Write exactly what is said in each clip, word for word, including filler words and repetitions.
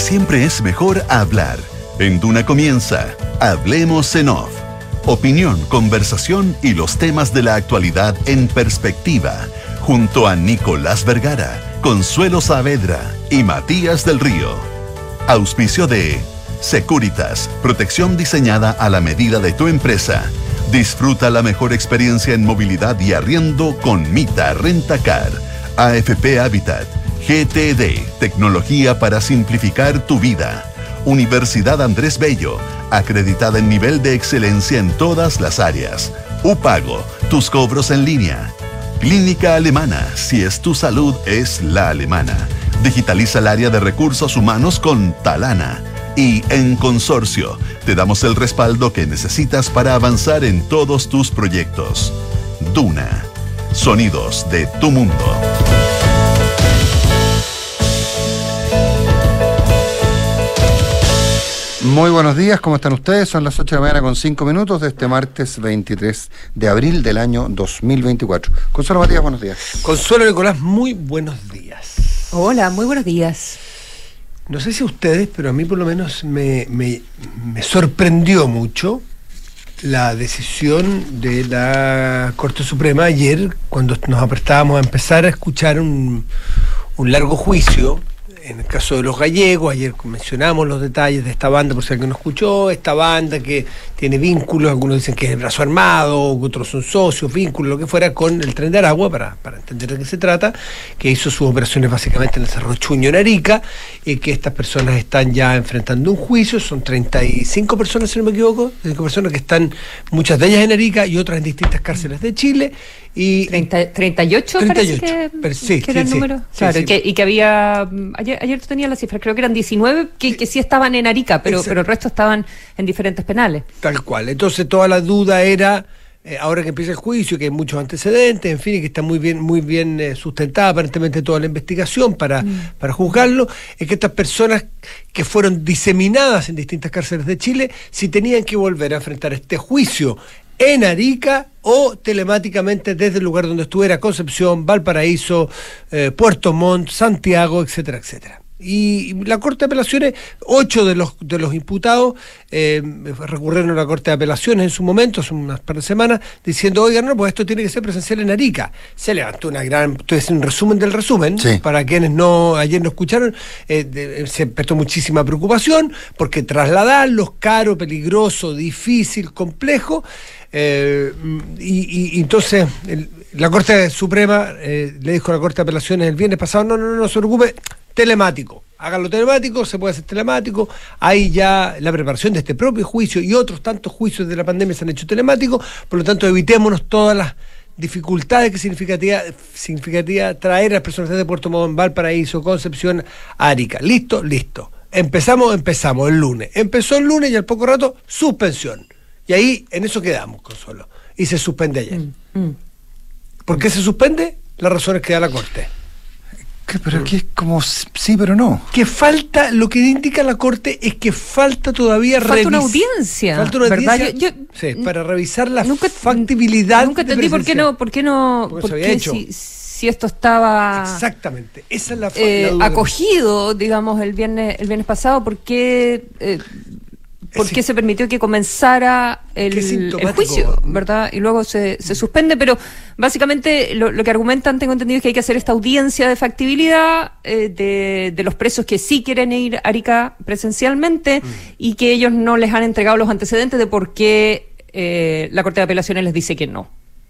siempre es mejor hablar. En Duna comienza Hablemos en Off. Opinión, conversación y los temas de la actualidad en perspectiva. Junto a Nicolás Vergara, Consuelo Saavedra y Matías del Río. Auspicio de Securitas, protección diseñada a la medida de tu empresa. Disfruta la mejor experiencia en movilidad y arriendo con Mita Rentacar. A F P Habitat, G T D, tecnología para simplificar tu vida. Universidad Andrés Bello, acreditada en nivel de excelencia en todas las áreas. Upago, tus cobros en línea. Clínica Alemana, si es tu salud, es la alemana. Digitaliza el área de recursos humanos con Talana. Y en Consorcio, te damos el respaldo que necesitas para avanzar en todos tus proyectos. Duna, sonidos de tu mundo. Muy buenos días, ¿cómo están ustedes? Son las ocho de la mañana con cinco minutos de este martes veintitrés de abril del año dos mil veinticuatro. Consuelo Matías, buenos días. Consuelo Nicolás, muy buenos días. Hola, muy buenos días. No sé si a ustedes, pero a mí por lo menos me, me, me sorprendió mucho la decisión de la Corte Suprema ayer, cuando nos aprestábamos a empezar a escuchar un, un largo juicio. En el caso de los gallegos, ayer mencionamos los detalles de esta banda, por si alguien no escuchó, esta banda que tiene vínculos, algunos dicen que es el brazo armado, otros son socios, vínculos, lo que fuera, con el Tren de Aragua, para, para entender de qué se trata, que hizo sus operaciones básicamente en el Cerro Chuño, en Arica, y que estas personas están ya enfrentando un juicio. Son treinta y cinco personas, si no me equivoco, treinta y cinco personas que están, muchas de ellas en Arica y otras en distintas cárceles de Chile. Y treinta, treinta y ocho treinta y ocho, parece que, pero sí, que era sí, el número. sí, claro, sí, y, que, y que había, ayer, ayer tú tenías las cifras, creo que eran diecinueve que, que sí estaban en Arica, pero, pero el resto estaban en diferentes penales. Tal cual. Entonces toda la duda era, eh, ahora que empieza el juicio, que hay muchos antecedentes, en fin, y que está muy bien, muy bien eh, sustentada aparentemente toda la investigación para, mm. para juzgarlo, es que estas personas que fueron diseminadas en distintas cárceles de Chile, si tenían que volver a enfrentar este juicio en Arica o telemáticamente desde el lugar donde estuviera, Concepción, Valparaíso, eh, Puerto Montt, Santiago, etcétera, etcétera. Y la Corte de Apelaciones, ocho de los de los imputados eh, recurrieron a la Corte de Apelaciones en su momento, hace unas par de semanas, diciendo, oigan, no, pues esto tiene que ser presencial en Arica. Se levantó una gran, estoy haciendo un resumen del resumen, sí. Para quienes no ayer no escucharon, eh, de, se prestó muchísima preocupación, porque trasladarlos, caro, peligroso, difícil, complejo, eh, y, y entonces el, la Corte Suprema eh, le dijo a la Corte de Apelaciones el viernes pasado, no, no, no, no se preocupe, telemático, háganlo telemático, se puede hacer telemático. Hay ya la preparación de este propio juicio y otros tantos juicios de la pandemia se han hecho telemáticos, por lo tanto evitémonos todas las dificultades que significaría, significaría traer a las personas de Puerto Montt, Valparaíso, Concepción, Arica. ¿Listo? Listo. Empezamos, empezamos el lunes. Empezó el lunes y al poco rato, suspensión. Y ahí, en eso quedamos, Consuelo. Y se suspende ayer. Mm, mm. ¿Por qué se suspende? Las razones que da la Corte. Pero aquí es como sí, pero no. Que falta, lo que indica la Corte es que falta todavía falta revis- una audiencia. Falta una ¿verdad? audiencia. Yo, yo, sí, para revisar la nunca, factibilidad. Nunca entendí por qué no, por qué no, porque por se había qué hecho. Si, si esto estaba exactamente. Esa es la, eh, la acogido, digamos, el viernes, el viernes pasado, ¿por qué? Eh, ¿Por qué se permitió que comenzara el, el juicio, verdad? Y luego se, se suspende, pero básicamente lo, lo que argumentan, tengo entendido, es que hay que hacer esta audiencia de factibilidad eh, de, de los presos que sí quieren ir a Arica presencialmente mm. y que ellos no les han entregado los antecedentes de por qué eh, la Corte de Apelaciones les dice que no.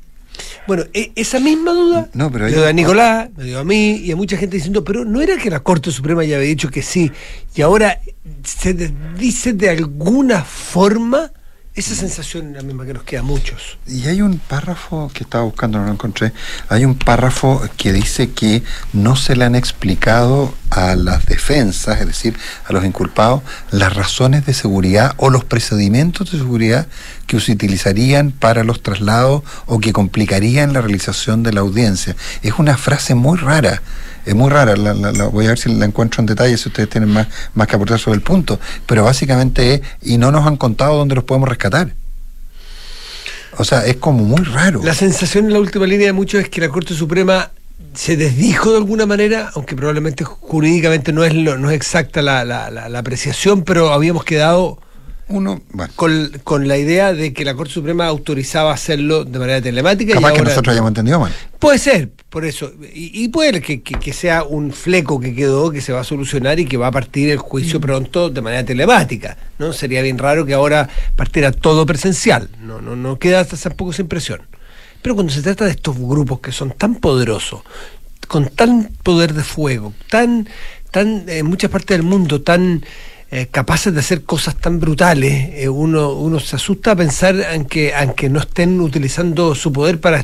Bueno, esa misma duda no, pero me dio a Nicolás, me dio a mí y a mucha gente diciendo, pero ¿no era que la Corte Suprema ya había dicho que sí? Y ahora se dice de alguna forma. Esa sensación es la misma que nos queda a muchos. Y hay un párrafo que estaba buscando, no lo encontré. Hay un párrafo que dice que no se le han explicado a las defensas, es decir, a los inculpados, las razones de seguridad o los procedimientos de seguridad que se utilizarían para los traslados o que complicarían la realización de la audiencia. Es una frase muy rara. Es muy rara, la, la, la, voy a ver si la encuentro en detalle, si ustedes tienen más, más que aportar sobre el punto, pero básicamente es, y no nos han contado dónde los podemos rescatar. O sea, es como muy raro. La sensación en la última línea de muchos es que la Corte Suprema se desdijo de alguna manera, aunque probablemente jurídicamente no es lo, no es exacta la, la, la, la apreciación, pero habíamos quedado uno bueno. con, con la idea de que la Corte Suprema autorizaba hacerlo de manera telemática. Capaz y que ahora, nosotros hayamos entendido mal. Puede ser, por eso. Y, y puede que, que, que sea un fleco que quedó, que se va a solucionar y que va a partir el juicio mm. pronto de manera telemática, ¿no? Sería bien raro que ahora partiera todo presencial. No, no, no queda tampoco esa impresión. Pero cuando se trata de estos grupos que son tan poderosos, con tan poder de fuego, tan, tan en muchas partes del mundo, tan eh, capaces de hacer cosas tan brutales, eh, uno, uno se asusta a pensar en que, aunque no estén utilizando su poder para,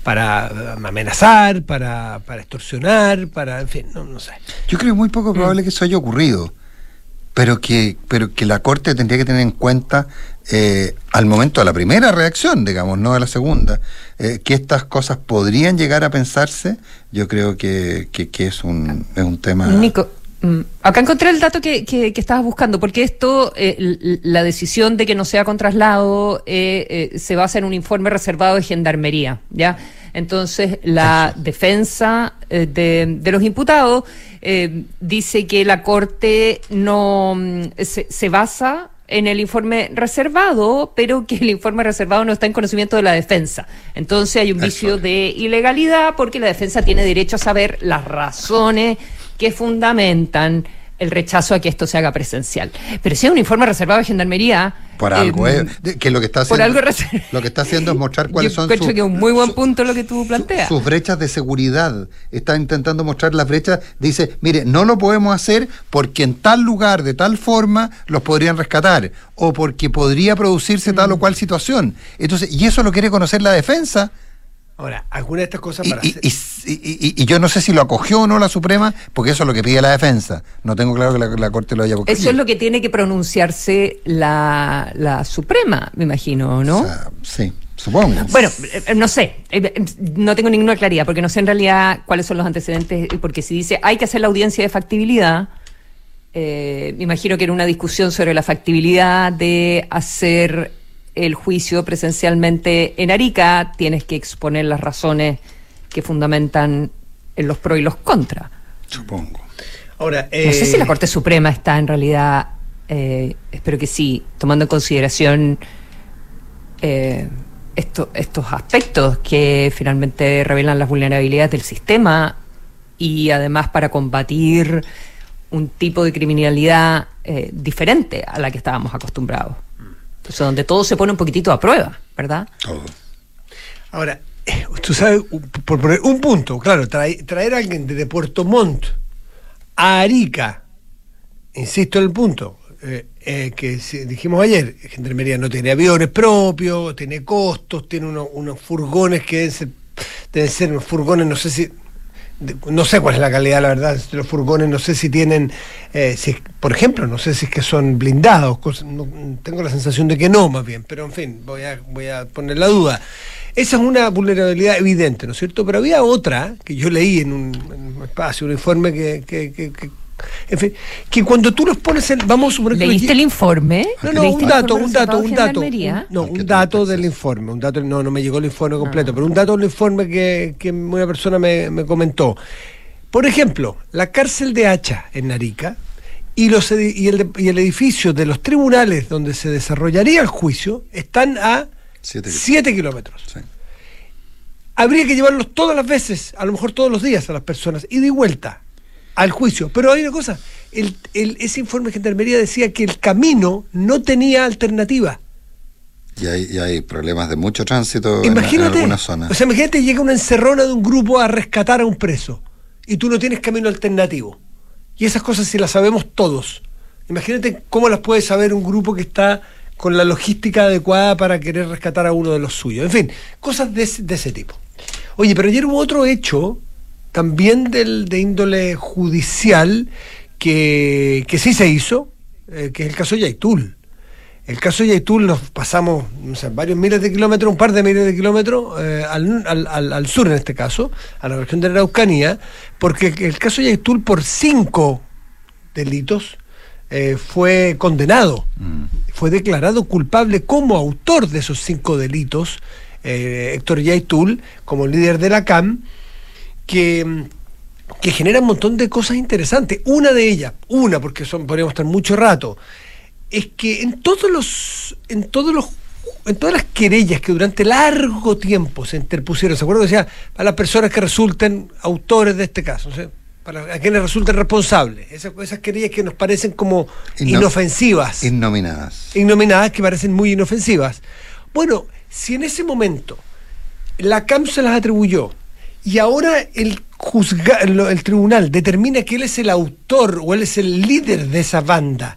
para amenazar, para, para extorsionar, para, en fin, no, no sé. Yo creo que es muy poco probable mm. que eso haya ocurrido, pero que, pero que la Corte tendría que tener en cuenta eh, al momento de la primera reacción, digamos, no de la segunda, eh, que estas cosas podrían llegar a pensarse. Yo creo que, que, que es un es un tema... Nico, acá encontré el dato que, que, que estabas buscando, porque esto, eh, la decisión de que no sea con traslado eh, eh, se basa en un informe reservado de Gendarmería, ¿ya? Entonces, la Eso. defensa eh, de, de los imputados eh, dice que la Corte no se, se basa en el informe reservado, pero que el informe reservado no está en conocimiento de la defensa. Entonces hay un vicio Eso. de ilegalidad, porque la defensa tiene derecho a saber las razones que fundamentan el rechazo a que esto se haga presencial. Pero si es un informe reservado de Gendarmería... Por algo, eh, eh, que lo que está haciendo, algo lo que está haciendo es mostrar cuáles Yo son sus... que es un muy buen punto lo que tú planteas. Sus brechas de seguridad. Está intentando mostrar las brechas. Dice, mire, no lo podemos hacer porque en tal lugar, de tal forma, los podrían rescatar. O porque podría producirse mm. tal o cual situación. Entonces, y eso lo quiere conocer la defensa. Ahora, alguna de estas cosas y, para y, hacer... y, y, y yo no sé si lo acogió o no la Suprema, porque eso es lo que pide la defensa. No tengo claro que la, la Corte lo haya acogido. Eso es lo que tiene que pronunciarse la, la Suprema, me imagino, ¿no? O sea, sí, supongo. Bueno, no sé, no tengo ninguna claridad, porque no sé en realidad cuáles son los antecedentes, porque si dice hay que hacer la audiencia de factibilidad, eh, me imagino que era una discusión sobre la factibilidad de hacer el juicio presencialmente en Arica, tienes que exponer las razones que fundamentan en los pros y los contras. Supongo. Ahora, eh... no sé si la Corte Suprema está en realidad, eh, espero que sí, tomando en consideración eh, esto, estos aspectos que finalmente revelan las vulnerabilidades del sistema y además para combatir un tipo de criminalidad eh, diferente a la que estábamos acostumbrados. O sea, donde todo se pone un poquitito a prueba, ¿verdad? Todo. Ahora, tú sabes, por poner un punto, claro, traer, traer a alguien desde Puerto Montt a Arica, insisto en el punto, eh, eh, que si, dijimos ayer, Gendarmería no tiene aviones propios, tiene costos, tiene unos, unos furgones que deben ser, deben ser unos furgones, no sé si... no sé cuál es la calidad, la verdad, de los furgones, no sé si tienen, eh, si, por ejemplo, no sé si es que son blindados, cosas, no, tengo la sensación de que no, más bien, pero en fin, voy a, voy a poner la duda. Esa es una vulnerabilidad evidente, ¿no es cierto? Pero había otra, que yo leí en un, en un espacio, un informe que... que, que, que en fin, que cuando tú los pones en, vamos a suponer que ¿leíste el informe? No, no, un dato, un dato, un dato, un, no, un dato del informe, un dato, no, no me llegó el informe completo, ah. pero un dato del informe que, que una persona me, me comentó. Por ejemplo, la cárcel de Hacha en Narica y los y el, y el edificio de los tribunales donde se desarrollaría el juicio están a siete kilómetros. Sí. Habría que llevarlos todas las veces, a lo mejor todos los días a las personas, ida y vuelta al juicio. Pero hay una cosa, el, el, ese informe de Gendarmería decía que el camino no tenía alternativa. Y hay, y hay problemas de mucho tránsito imagínate, en, en algunas zonas. O sea, imagínate, llega una encerrona de un grupo a rescatar a un preso y tú no tienes camino alternativo. Y esas cosas sí las sabemos todos. Imagínate cómo las puede saber un grupo que está con la logística adecuada para querer rescatar a uno de los suyos. En fin, cosas de, de ese tipo. Oye, pero ayer hubo otro hecho también del, de índole judicial que, que sí se hizo, eh, que es el caso Yaitul. El caso Yaitul nos pasamos, no sé, varios miles de kilómetros, un par de miles de kilómetros eh, al, al, al, al sur en este caso, a la región de la Araucanía, porque el caso Yaitul por cinco delitos eh, fue condenado, mm. fue declarado culpable como autor de esos cinco delitos, eh, Héctor Yaitul, como líder de la C A M, que, que genera un montón de cosas interesantes. Una de ellas, una, porque son, podríamos estar mucho rato, es que en todos los, en todos los, en todas las querellas que durante largo tiempo se interpusieron, ¿se acuerdan? Decía, a las personas que resulten autores de este caso, ¿sí? Para a quienes resulten responsables, esas, esas querellas que nos parecen como Inno, inofensivas. Innominadas. Innominadas, que parecen muy inofensivas. Bueno, si en ese momento la C A M se las atribuyó y ahora el, juzga, el, el tribunal determina que él es el autor o él es el líder de esa banda,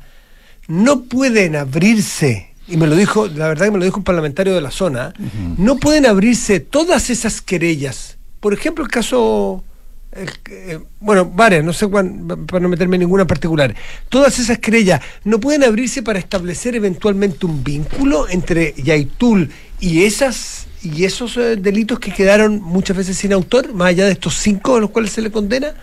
no pueden abrirse, y me lo dijo, la verdad que me lo dijo un parlamentario de la zona, uh-huh. no pueden abrirse todas esas querellas. Por ejemplo, el caso... El, eh, bueno, varias, no sé cuán, para no meterme en ninguna en particular. Todas esas querellas no pueden abrirse para establecer eventualmente un vínculo entre Yaitul y esas y esos eh, delitos que quedaron muchas veces sin autor, más allá de estos cinco a los cuales se le condena.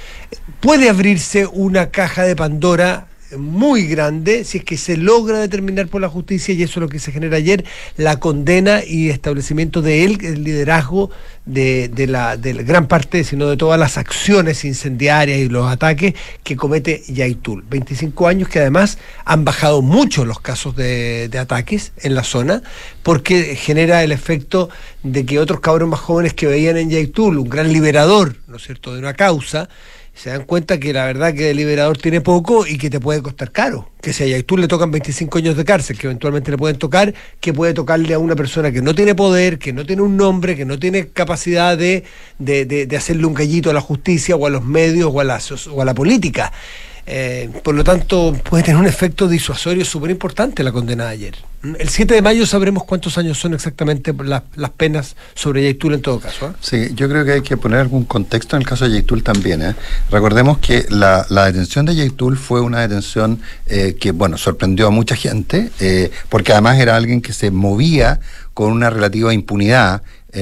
Puede abrirse una caja de Pandora muy grande si es que se logra determinar por la justicia, y eso es lo que se genera ayer, la condena y establecimiento de él, el liderazgo de, de la de la gran parte, sino de todas las acciones incendiarias y los ataques que comete Yaitul. veinticinco años que además han bajado mucho los casos de, de ataques en la zona, porque genera el efecto de que otros cabros más jóvenes que veían en Yaitul un gran liberador, ¿no es cierto?, de una causa, se dan cuenta que la verdad que el liberador tiene poco y que te puede costar caro. Que si a Yaitul le tocan veinticinco años de cárcel, que eventualmente le pueden tocar, que puede tocarle a una persona que no tiene poder, que no tiene un nombre, que no tiene capacidad de, de, de, de hacerle un gallito a la justicia o a los medios o a la, o a la política. Eh, por lo tanto, puede tener un efecto disuasorio súper importante la condena de ayer. El siete de mayo sabremos cuántos años son exactamente las, las penas sobre Yaitul en todo caso, ¿eh? Sí, yo creo que hay que poner algún contexto en el caso de Yaitul también, ¿eh? Recordemos que la, la detención de Yaitul fue una detención eh, que, bueno, sorprendió a mucha gente, eh, porque además era alguien que se movía con una relativa impunidad.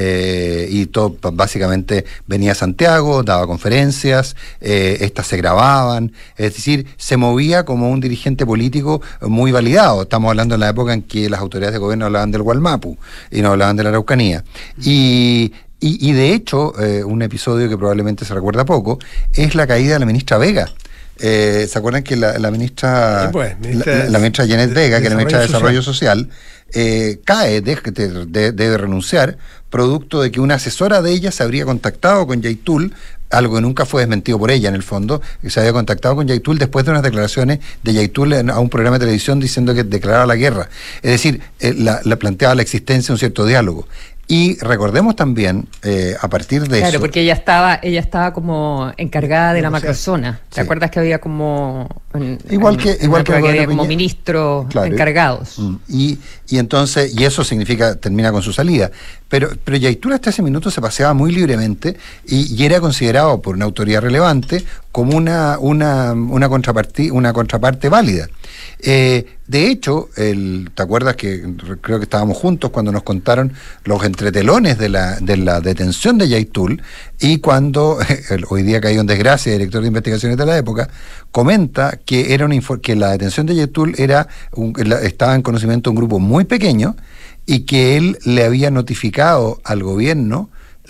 Eh, y todo básicamente venía a Santiago, daba conferencias, eh, estas se grababan, es decir, se movía como un dirigente político muy validado. Estamos hablando en la época en que las autoridades de gobierno hablaban del Gualmapu y no hablaban de la Araucanía. Y Y, y de hecho, eh, un episodio que probablemente se recuerda poco, es la caída de la ministra Vega. Eh, ¿Se acuerdan que la, la ministra, sí, pues, ministra la, la ministra Janet de, Vega, de que es la ministra de Desarrollo Social, eh, cae, de, de, de, debe renunciar, producto de que una asesora de ella se habría contactado con Yaitul, algo que nunca fue desmentido por ella en el fondo, que se había contactado con Yaitul después de unas declaraciones de Yaitul en, a un programa de televisión diciendo que declaraba la guerra. Es decir, eh, la, la planteaba la existencia de un cierto diálogo. Y recordemos también, eh, a partir de claro, eso... Claro, porque ella estaba ella estaba como encargada de la macrozona. ¿Te sí. acuerdas que había como... En, igual que, en, igual que, que había como ministros claro, encargados. Y, y entonces, y eso significa, termina con su salida. Pero, pero Yaitul hasta ese minuto se paseaba muy libremente y, y era considerado por una autoridad relevante como una, una, una, contraparti, una contraparte válida. Eh, de hecho, el, ¿te acuerdas que creo que estábamos juntos cuando nos contaron los entretelones de la, de la detención de Yaitul? Y cuando, el, hoy día caído en desgracia, el director de investigaciones de la época, comenta que, era una, que la detención de Yaitul era un, estaba en conocimiento de un grupo muy pequeño y que él le había notificado al gobierno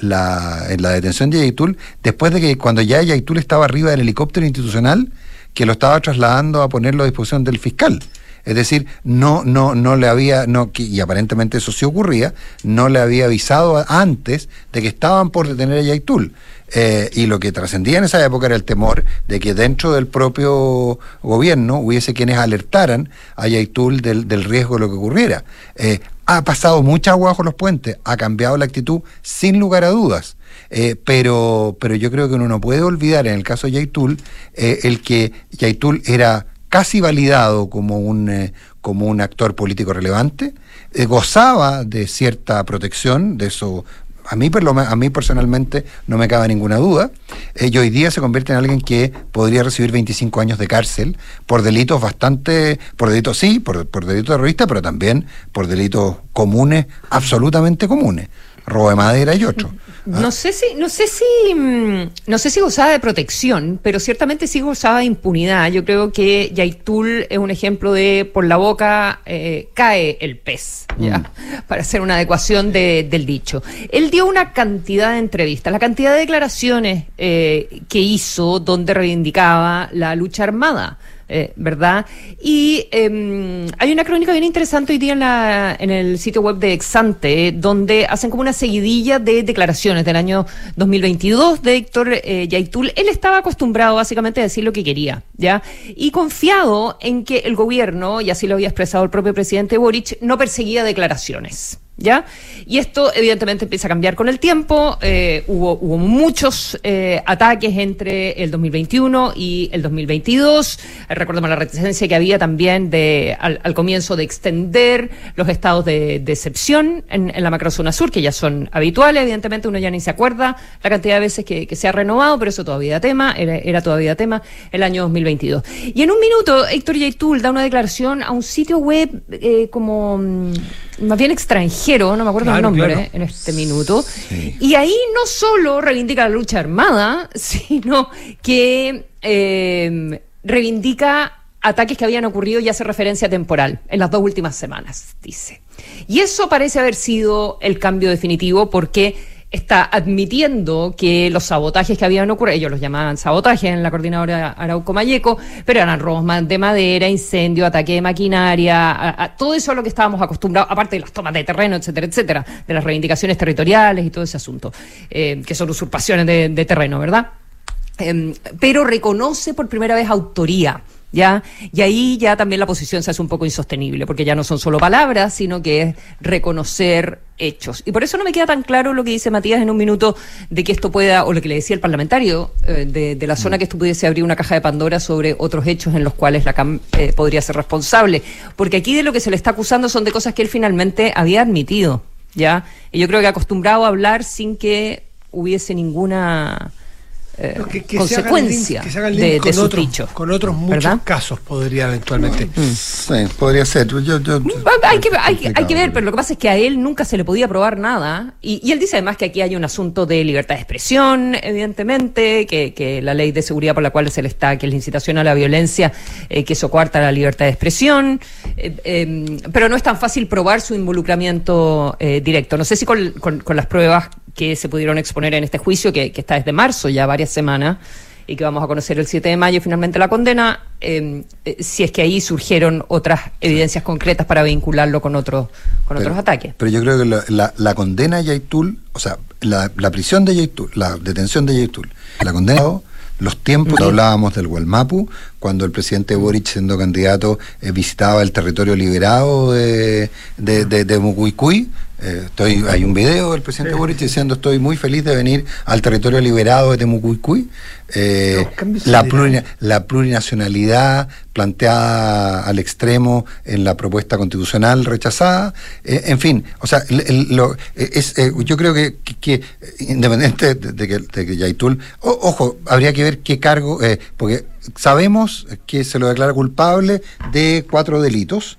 la, en la detención de Yaitul después de que cuando ya Yaitul estaba arriba del helicóptero institucional que lo estaba trasladando a ponerlo a disposición del fiscal. Es decir, no, no, no le había, no, y aparentemente eso sí ocurría, no le había avisado antes de que estaban por detener a Yaitul. Eh, y lo que trascendía en esa época era el temor de que dentro del propio gobierno hubiese quienes alertaran a Yaitul del, del riesgo de lo que ocurriera. Eh, ha pasado mucha agua bajo los puentes, ha cambiado la actitud sin lugar a dudas. Eh, pero, pero yo creo que uno no puede olvidar en el caso de Yaitul eh, el que Yaitul era casi validado como un, eh, como un actor político relevante, eh, gozaba de cierta protección, de eso a mí, a mí personalmente no me cabe ninguna duda, eh, y hoy día se convierte en alguien que podría recibir veinticinco años de cárcel por delitos bastante, por delitos sí, por, por delitos terroristas, pero también por delitos comunes, absolutamente comunes, robo de madera y otros. No sé si, no sé si, no sé si gozaba de protección, pero ciertamente sí gozaba de impunidad. Yo creo que Yaitul es un ejemplo de por la boca eh, cae el pez, ¿ya? Mm. Para hacer una adecuación de, del dicho. Él dio una cantidad de entrevistas, la cantidad de declaraciones eh, que hizo donde reivindicaba la lucha armada. Eh, ¿verdad? Y eh, hay una crónica bien interesante hoy día en, la, en el sitio web de Exante, eh, donde hacen como una seguidilla de declaraciones del año dos mil veintidós de Héctor eh, Yaitul. Él estaba acostumbrado básicamente a decir lo que quería, ¿ya? Y confiado en que el gobierno, y así lo había expresado el propio presidente Boric, no perseguía declaraciones, ¿ya? Y esto evidentemente empieza a cambiar con el tiempo. eh, hubo, hubo muchos eh, ataques entre el dos mil veintiuno y el dos mil veintidós. Eh, recordemos la reticencia que había también de al, al comienzo de extender los estados de, de excepción en, en la macrozona sur, que ya son habituales. Evidentemente uno ya ni se acuerda la cantidad de veces que, que se ha renovado, pero eso todavía tema, era, era todavía tema el año dos mil veintidós. Y en un minuto Héctor Yaitul da una declaración a un sitio web eh, como mm, más bien extranjero, no me acuerdo claro, el nombre claro. eh, en este minuto, sí. Y ahí no solo reivindica la lucha armada, sino que eh, reivindica ataques que habían ocurrido y hace referencia temporal en las dos últimas semanas, dice. Y eso parece haber sido el cambio definitivo, porque está admitiendo que los sabotajes que habían ocurrido, ellos los llamaban sabotajes en la coordinadora Arauco-Mayeco, pero eran robos de madera, incendio, ataque de maquinaria, a, a, todo eso a lo que estábamos acostumbrados, aparte de las tomas de terreno, etcétera, etcétera, de las reivindicaciones territoriales y todo ese asunto, eh, que son usurpaciones de, de terreno, ¿verdad? Eh, pero reconoce por primera vez autoría. ¿Ya? Y ahí ya también la posición se hace un poco insostenible, porque ya no son solo palabras, sino que es reconocer hechos. Y por eso no me queda tan claro lo que dice Matías en un minuto de que esto pueda, o lo que le decía el parlamentario eh, de, de la zona, que esto pudiese abrir una caja de Pandora sobre otros hechos en los cuales la C A M eh, podría ser responsable. Porque aquí de lo que se le está acusando son de cosas que él finalmente había admitido, ¿ya? Y yo creo que acostumbrado a hablar sin que hubiese ninguna... Eh, no, que, que consecuencia se link, de, de con sus otros, dichos. Con otros muchos ¿verdad? Casos podría eventualmente. Mm. Sí, podría ser. Yo, yo, yo, hay, que, hay, hay que ver, pero lo que pasa es que a él nunca se le podía probar nada. Y, y él dice además que aquí hay un asunto de libertad de expresión, evidentemente, que, que la ley de seguridad por la cual se le está, que es la incitación a la violencia, eh, que eso coarta la libertad de expresión. Eh, eh, pero no es tan fácil probar su involucramiento eh, directo. No sé si con, con, con las pruebas que se pudieron exponer en este juicio, que, que está desde marzo, ya varias semanas, y que vamos a conocer el siete de mayo, finalmente la condena, eh, eh, si es que ahí surgieron otras evidencias concretas para vincularlo con otros con pero, otros ataques. Pero yo creo que la, la, la condena a Yaitul, o sea, la, la prisión de Yaitul, la detención de Yaitul, la condena, los tiempos, sí. Hablábamos del Gualmapu, cuando el presidente Boric, siendo candidato, eh, visitaba el territorio liberado de, de, de, de Mucuicui. Eh, estoy, hay un video del presidente sí. Boric diciendo: estoy muy feliz de venir al territorio liberado de Temucuicui. Eh, la, plurina, la plurinacionalidad planteada al extremo en la propuesta constitucional rechazada. Eh, en fin, o sea, el, el, lo, es, eh, yo creo que, que, que independiente de, de que, de que Yaitul, o, ojo, habría que ver qué cargo, eh, porque sabemos que se lo declara culpable de cuatro delitos.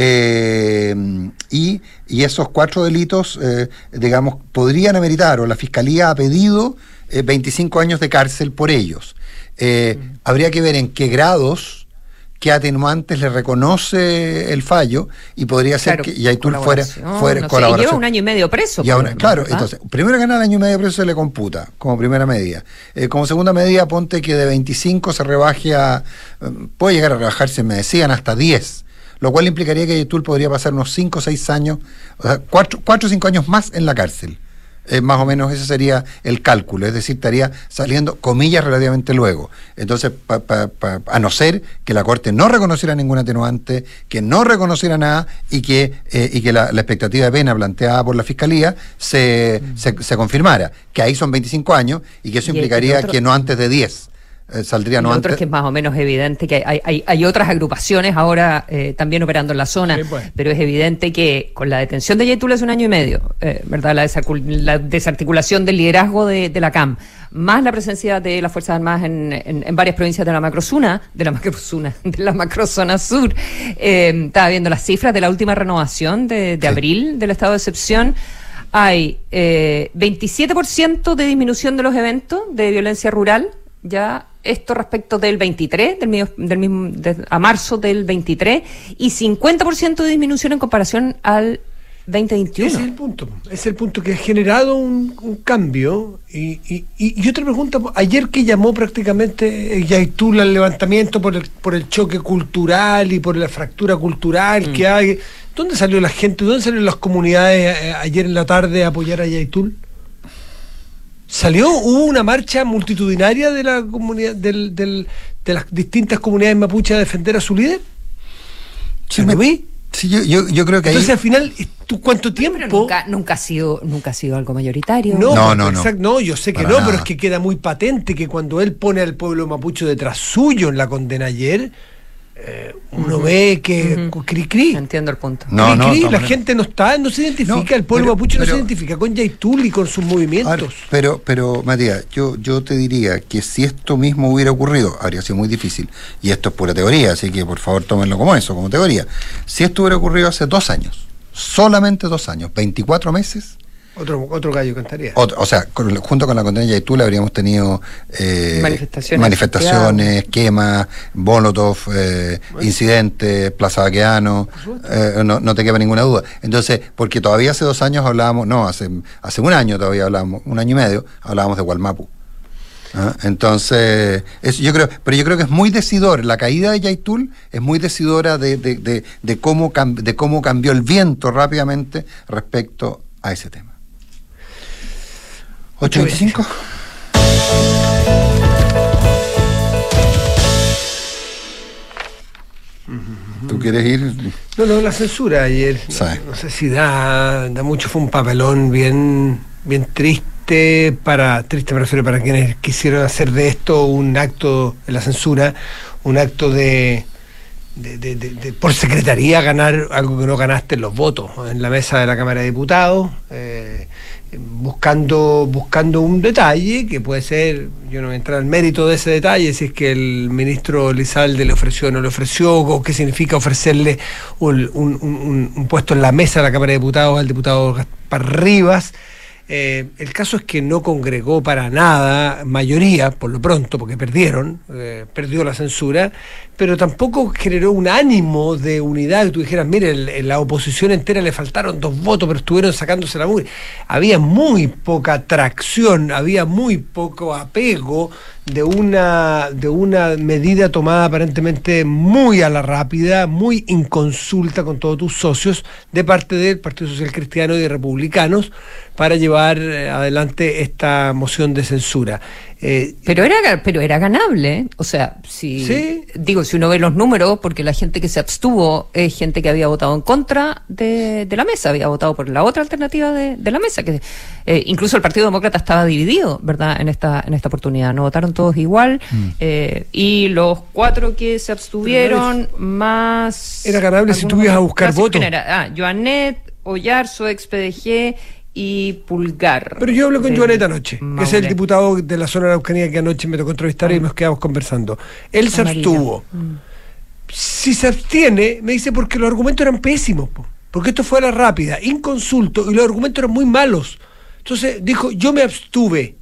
Eh, y, y esos cuatro delitos, eh, digamos, podrían ameritar, o la Fiscalía ha pedido eh, veinticinco años de cárcel por ellos. Eh, mm. Habría que ver en qué grados, qué atenuantes le reconoce el fallo, y podría ser claro, que Yaitul fuera, fuera no colaboración. Sé, y lleva un año y medio preso. Y ahora, claro, ¿verdad? Entonces, primero que nada, el año y medio preso se le computa como primera medida. Eh, como segunda medida, ponte que de veinticinco se rebaje a, eh, puede llegar a rebajarse, me decían, hasta diez. Lo cual implicaría que Yaitul podría pasar unos cinco o seis años, o sea, cuatro o cinco años más en la cárcel. Eh, más o menos ese sería el cálculo, es decir, estaría saliendo, comillas, relativamente luego. Entonces, pa, pa, pa, a no ser que la Corte no reconociera ningún atenuante, que no reconociera nada, y que, eh, y que la, la expectativa de pena planteada por la Fiscalía se, mm. se, se confirmara, que ahí son veinticinco años, y que eso implicaría otro... que no antes de diez. Eh, saldría no lo antes. Otro es que es más o menos evidente que hay, hay, hay otras agrupaciones ahora eh, también operando en la zona, sí, pues. Pero es evidente que con la detención de Yaitul hace un año y medio, eh, ¿verdad? La, desarticul la desarticulación del liderazgo de, de la C A M, más la presencia de las Fuerzas Armadas en, en, en varias provincias de la macrozona, de la macrozona, de la macrozona sur. Eh, estaba viendo las cifras de la última renovación de, de sí. abril del estado de excepción. hay eh, veintisiete por ciento de disminución de los eventos de violencia rural, ya esto respecto del veintitrés, del mismo, del mismo de, a marzo del veintitrés, y cincuenta por ciento de disminución en comparación al veinte veintiuno. Ese es el punto, ese es el punto que ha generado un, un cambio. Y, y, y otra pregunta, ayer que llamó prácticamente Yaitul al levantamiento por el, por el choque cultural y por la fractura cultural mm. que hay, ¿dónde salió la gente, dónde salieron las comunidades a, a, ayer en la tarde a apoyar a Yaitul? ¿Salió? ¿Hubo una marcha multitudinaria de la comunidad del, del, de las distintas comunidades mapuche a defender a su líder? Sí, me vi. Sí, yo, yo, yo creo que entonces ahí... al final, ¿tú cuánto tiempo? Pero nunca, nunca ha sido, nunca ha sido algo mayoritario. No, no, no, exacto, no. no, yo sé que Para no, nada. pero es que queda muy patente que cuando él pone al pueblo mapuche detrás suyo en la condena ayer, eh, uno uh-huh. ve que uh-huh. cri cri. Entiendo el punto. No, cri, no, cri, no, la no. gente no está, no se identifica, No, el pueblo pero, mapuche pero, no se identifica con Yaitul y con sus movimientos. Ahora, pero, pero, Matías, yo, yo te diría que si esto mismo hubiera ocurrido, habría sido muy difícil, y esto es pura teoría, así que por favor tómenlo como eso, como teoría. Si esto hubiera ocurrido hace dos años, solamente dos años, veinticuatro meses, Otro, otro gallo cantaría. Otro, o sea, con, junto con la condena de Yaitul habríamos tenido eh, manifestaciones, manifestaciones quemas, Molotov, eh, bueno. incidentes, Plaza Baqueano, eh, no, no te quepa ninguna duda. Entonces, porque todavía hace dos años hablábamos, no, hace, hace un año todavía hablábamos, un año y medio, hablábamos de Gualmapu. ¿Ah? Entonces, eso yo creo, pero yo creo que es muy decidor, la caída de Yaitul es muy decidora de, de, de, de, cómo, de cómo cambió el viento rápidamente respecto a ese tema. ¿ocho veinticinco? ¿Tú quieres ir? No, no, la censura ayer. Sí. No, no sé si da, da mucho, fue un papelón bien, bien triste para, triste me refiero para quienes quisieron hacer de esto un acto de la censura, un acto de, de, de, de, de por secretaría ganar algo que no ganaste en los votos, en la mesa de la Cámara de Diputados. Eh, buscando buscando un detalle que puede ser, yo no voy a entrar al mérito de ese detalle, si es que el ministro Lizalde le ofreció o no le ofreció, o qué significa ofrecerle un, un, un, un puesto en la mesa de la Cámara de Diputados al diputado Gaspar Rivas. Eh, el caso es que no congregó para nada mayoría, por lo pronto, porque perdieron, eh, perdió la censura, pero tampoco generó un ánimo de unidad que tú dijeras, mire, el, el, la oposición entera le faltaron dos votos, pero estuvieron sacándose la mugre. Había muy poca tracción, había muy poco apego de una, de una medida tomada aparentemente muy a la rápida, muy inconsulta con todos tus socios, de parte del Partido Social Cristiano y de Republicanos, para llevar adelante esta moción de censura. Eh, pero era pero era ganable, ¿eh? O sea, si ¿sí? digo, si uno ve los números, porque la gente que se abstuvo es gente que había votado en contra de, de la mesa, había votado por la otra alternativa de, de la mesa, que eh, incluso el Partido Demócrata estaba dividido, ¿verdad? En esta en esta oportunidad, no votaron todos igual, mm. eh, y los cuatro que se abstuvieron más... Era ganable si tú ibas a buscar votos. Ah, Joanet, Oyarzo, ex P D G y Pulgar. Pero yo hablé con Joanet anoche, Maule, que es el diputado de la zona de la Araucanía que anoche me tocó entrevistar ah. y nos quedamos conversando. Él se Amarillo. abstuvo. Mm. Si se abstiene, me dice porque los argumentos eran pésimos, porque esto fue a la rápida, inconsulto, y los argumentos eran muy malos. Entonces dijo, yo me abstuve.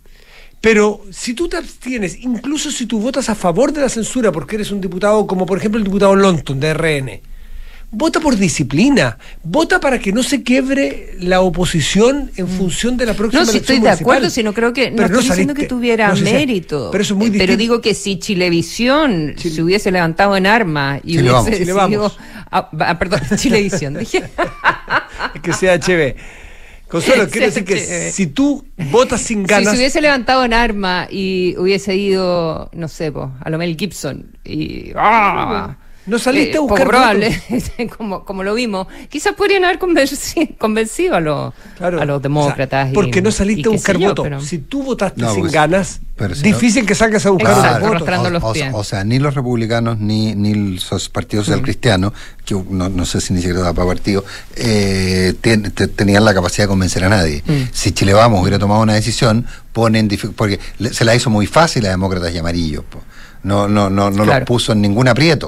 Pero si tú te abstienes, incluso si tú votas a favor de la censura porque eres un diputado como por ejemplo el diputado Lonton de R N, vota por disciplina, vota para que no se quiebre la oposición en función de la próxima elección. No, si estoy de acuerdo, si no creo que, no, no estoy saliste, diciendo que tuviera no sé, mérito, pero, eso es muy eh, pero digo que si Chilevisión Chile. se hubiese levantado en armas y Chile hubiese Chile decidido, ah, ah, perdón, Chilevisión, dije. Es que sea H B. Consuelo, quiero decir que si tú votas sin ganas... Si se hubiese levantado en arma y hubiese ido, no sé, po, a lo Mel Gibson y... ¡ah! No saliste eh, a buscar probable, como, como lo vimos. Quizás podrían haber convencido, convencido a, los, claro, a los demócratas. O sea, porque y, no saliste a buscar votos. Pero... Si tú votaste no, sin pues, ganas, difícil no... que salgas a buscar claro, otros votos. O, o, o sea, ni los republicanos ni, ni el Partido Social mm. Cristiano, que no, no sé si ni siquiera da para partido, eh, ten, te, tenían la capacidad de convencer a nadie. Mm. Si Chile Vamos hubiera tomado una decisión, ponen porque se la hizo muy fácil a demócratas y amarillos. Po. No, no, no, no claro. los puso en ningún aprieto.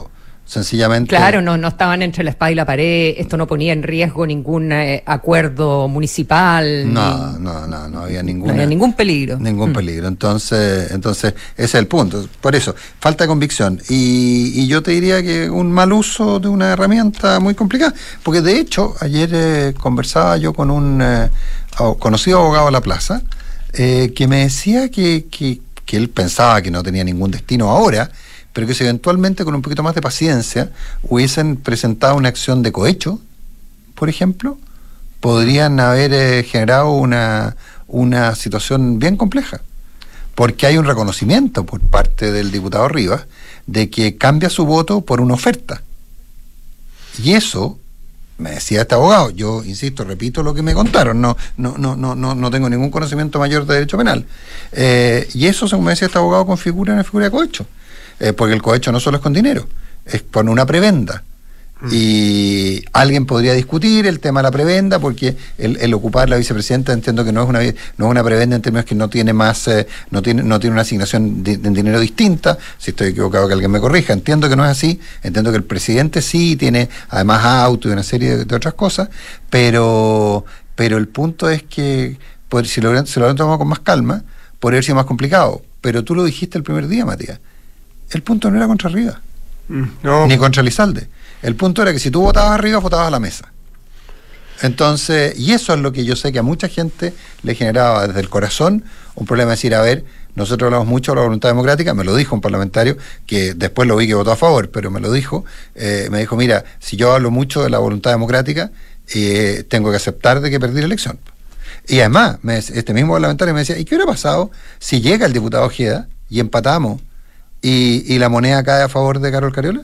Sencillamente. Claro, no, no estaban entre la espada y la pared, esto no ponía en riesgo ningún eh, acuerdo municipal. No, ni, no, no, no había ninguna, no había ningún peligro. Ningún mm. peligro. Entonces, entonces, ese es el punto. Por eso, falta de convicción. Y, y yo te diría que un mal uso de una herramienta muy complicada. Porque de hecho, ayer eh, conversaba yo con un eh, conocido abogado de la plaza, eh, que me decía que, que, que él pensaba que no tenía ningún destino ahora, pero que si eventualmente con un poquito más de paciencia hubiesen presentado una acción de cohecho, por ejemplo, podrían haber eh, generado una, una situación bien compleja, porque hay un reconocimiento por parte del diputado Rivas de que cambia su voto por una oferta. Y eso, me decía este abogado, yo insisto, repito lo que me contaron, no, no, no, no, no, no tengo ningún conocimiento mayor de derecho penal, eh, y eso, según me decía este abogado, configura una figura de cohecho. Eh, porque el cohecho no solo es con dinero, es con una prebenda. Mm. Y alguien podría discutir el tema de la prebenda, porque el, el ocupar la vicepresidenta entiendo que no es una no es una prebenda en términos que no tiene más, eh, no tiene no tiene una asignación de, de dinero distinta. Si estoy equivocado, que alguien me corrija. Entiendo que no es así, entiendo que el presidente sí tiene además auto y una serie de, de otras cosas, pero pero el punto es que pues, si lo, si lo tomamos con más calma, podría haber sido más complicado. Pero tú lo dijiste el primer día, Matías. El punto no era contra Rivas, mm, no. ni contra Elizalde. El punto era que si tú votabas arriba, votabas a la mesa. Entonces, y eso es lo que yo sé que a mucha gente le generaba desde el corazón un problema de decir, a ver, nosotros hablamos mucho de la voluntad democrática, me lo dijo un parlamentario, que después lo vi que votó a favor, pero me lo dijo, eh, me dijo, mira, si yo hablo mucho de la voluntad democrática, eh, tengo que aceptar de que perdí la elección. Y además, me, este mismo parlamentario me decía, ¿y qué hubiera pasado si llega el diputado Ojeda y empatamos y, y la moneda cae a favor de Carol Cariola?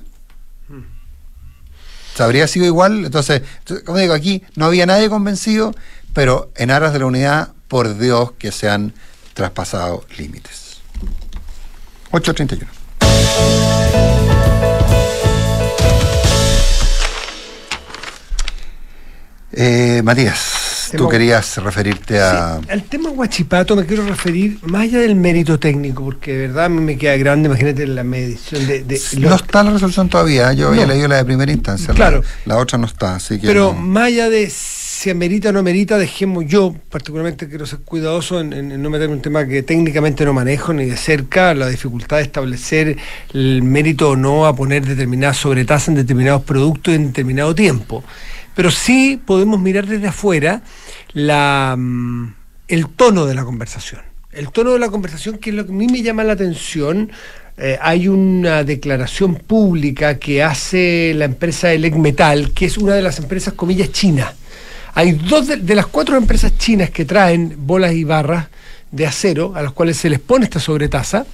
¿Habría sido igual? Entonces, como digo, aquí no había nadie convencido, pero en aras de la unidad, por Dios que se han traspasado límites. ocho treinta y uno. Eh, Matías, tú querías referirte a... Sí, al tema Huachipato me quiero referir más allá del mérito técnico, porque de verdad a mí me queda grande, imagínate la medición de... de no los... está la resolución todavía, yo no. había leído la de primera instancia, claro. la, la otra no está, así que... Pero no. más allá de si amerita o no amerita, dejemos, yo particularmente quiero ser cuidadoso en, en, en no meterme en un tema que técnicamente no manejo ni de cerca, la dificultad de establecer el mérito o no a poner determinadas sobretasas en determinados productos en determinado tiempo. Pero sí podemos mirar desde afuera la, el tono de la conversación. El tono de la conversación, que es lo que a mí me llama la atención. Eh, hay una declaración pública que hace la empresa Elecmetal, que es una de las empresas, comillas, chinas. Hay dos de, de las cuatro empresas chinas que traen bolas y barras de acero, a las cuales se les pone esta sobretasa,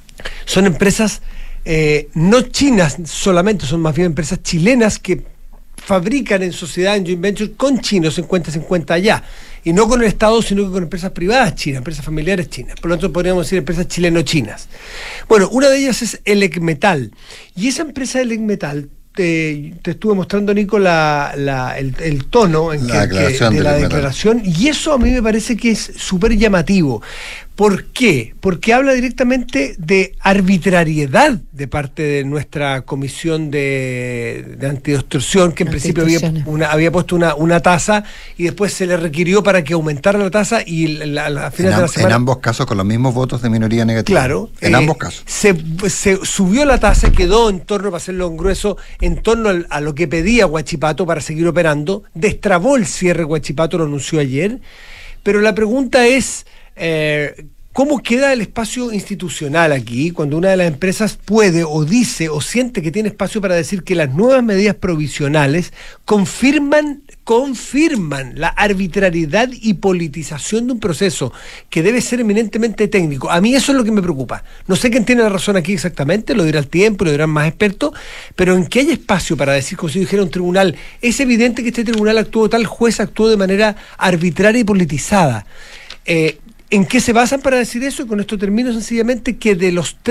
son empresas eh, no chinas solamente, son más bien empresas chilenas que fabrican en sociedad, en joint venture, con chinos cincuenta cincuenta allá, y no con el Estado, sino que con empresas privadas chinas, empresas familiares chinas. Por lo tanto, podríamos decir empresas chileno-chinas. Bueno, una de ellas es Elecmetal, y esa empresa Elecmetal, te, te estuve mostrando, Nico, la, la, el, el tono en la que, que, de, de la declaración, y eso a mí me parece que es súper llamativo. ¿Por qué? Porque habla directamente de arbitrariedad de parte de nuestra comisión de, de antidistorsión, que en principio había, una, había puesto una, una tasa y después se le requirió para que aumentara la tasa y la, la, a finales de la semana... En ambos casos con los mismos votos de minoría negativa. Claro. En eh, ambos casos. Se, se subió la tasa, quedó en torno, para hacerlo en grueso, en torno al, a lo que pedía Huachipato para seguir operando. Destrabó el cierre Huachipato, lo anunció ayer. Pero la pregunta es... Eh, ¿cómo queda el espacio institucional aquí cuando una de las empresas puede o dice o siente que tiene espacio para decir que las nuevas medidas provisionales confirman, confirman la arbitrariedad y politización de un proceso que debe ser eminentemente técnico? A mí eso es lo que me preocupa. No sé quién tiene la razón aquí exactamente, lo dirá el tiempo, lo dirán más expertos, pero en que haya espacio para decir, como si dijera un tribunal, es evidente que este tribunal actuó, tal juez actuó de manera arbitraria y politizada. Eh, ¿En qué se basan para decir eso? Y con esto termino sencillamente, que de los tres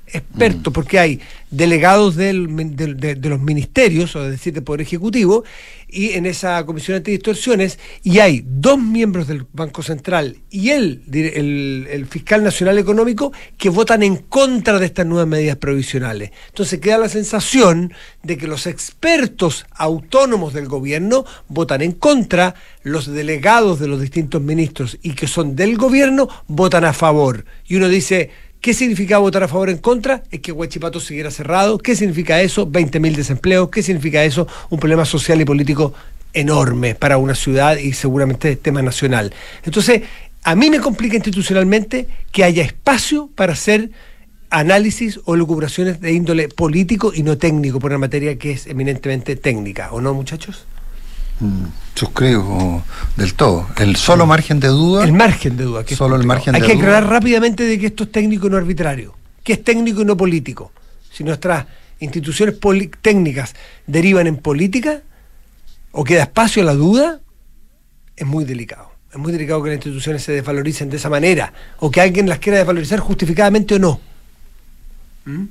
expertos, Mm. porque hay delegados del, de, de, de los ministerios, o es decir, del Poder Ejecutivo, y en esa comisión antidistorsiones, y hay dos miembros del Banco Central y el, el, el fiscal nacional económico que votan en contra de estas nuevas medidas provisionales. Entonces queda la sensación de que los expertos autónomos del gobierno votan en contra, los delegados de los distintos ministros y que son del gobierno votan a favor. Y uno dice, ¿qué significa votar a favor o en contra? Es que Huachipato siguiera cerrado. ¿Qué significa eso? veinte mil desempleos. ¿Qué significa eso? Un problema social y político enorme para una ciudad y seguramente tema nacional. Entonces, a mí me complica institucionalmente que haya espacio para hacer análisis o lucubraciones de índole político y no técnico por una materia que es eminentemente técnica. ¿O no, muchachos? Mm, suscribo del todo. El solo margen de duda. El margen de duda. Que solo el margen Hay de que duda. aclarar rápidamente de que esto es técnico y no arbitrario. Que es técnico y no político. Si nuestras instituciones poli- técnicas derivan en política o queda espacio a la duda, es muy delicado. Es muy delicado que las instituciones se desvaloricen de esa manera o que alguien las quiera desvalorizar justificadamente o no. ¿Mm?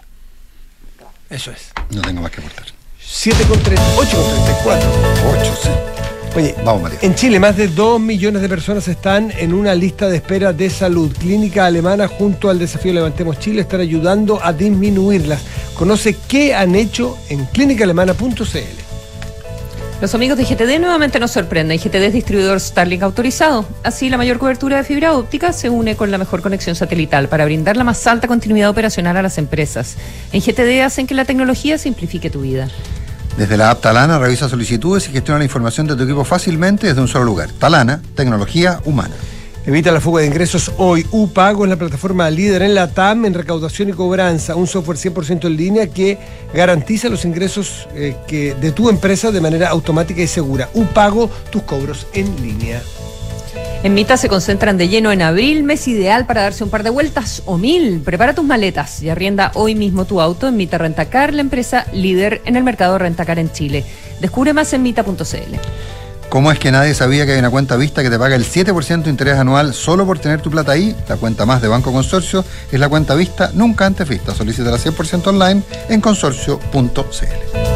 Eso es. No tengo más que aportar. siete con treinta, ocho con treinta y cuatro. ocho, sí. Oye, Vamos, María. en Chile más de dos millones de personas están en una lista de espera de salud. Clínica Alemana junto al desafío Levantemos Chile están ayudando a disminuirlas. Conoce qué han hecho en clínica alemana punto c l. Los amigos de G T D nuevamente nos sorprenden. G T D es distribuidor Starlink autorizado. Así, la mayor cobertura de fibra óptica se une con la mejor conexión satelital para brindar la más alta continuidad operacional a las empresas. En G T D hacen que la tecnología simplifique tu vida. Desde la app Talana revisa solicitudes y gestiona la información de tu equipo fácilmente desde un solo lugar. Talana, tecnología humana. Evita la fuga de ingresos hoy. UPago es la plataforma líder en la T A M en recaudación y cobranza, un software cien por ciento en línea que garantiza los ingresos eh, que, de tu empresa de manera automática y segura. UPago, tus cobros en línea. En Mita se concentran de lleno en abril, mes ideal para darse un par de vueltas o mil. Prepara tus maletas y arrienda hoy mismo tu auto en Mita Rentacar, la empresa líder en el mercado de rentacar en Chile. Descubre más en mita punto c l. ¿Cómo es que nadie sabía que hay una cuenta Vista que te paga el siete por ciento de interés anual solo por tener tu plata ahí? La cuenta más de Banco Consorcio es la cuenta Vista nunca antes vista. Solicítala cien por ciento online en consorcio punto c l.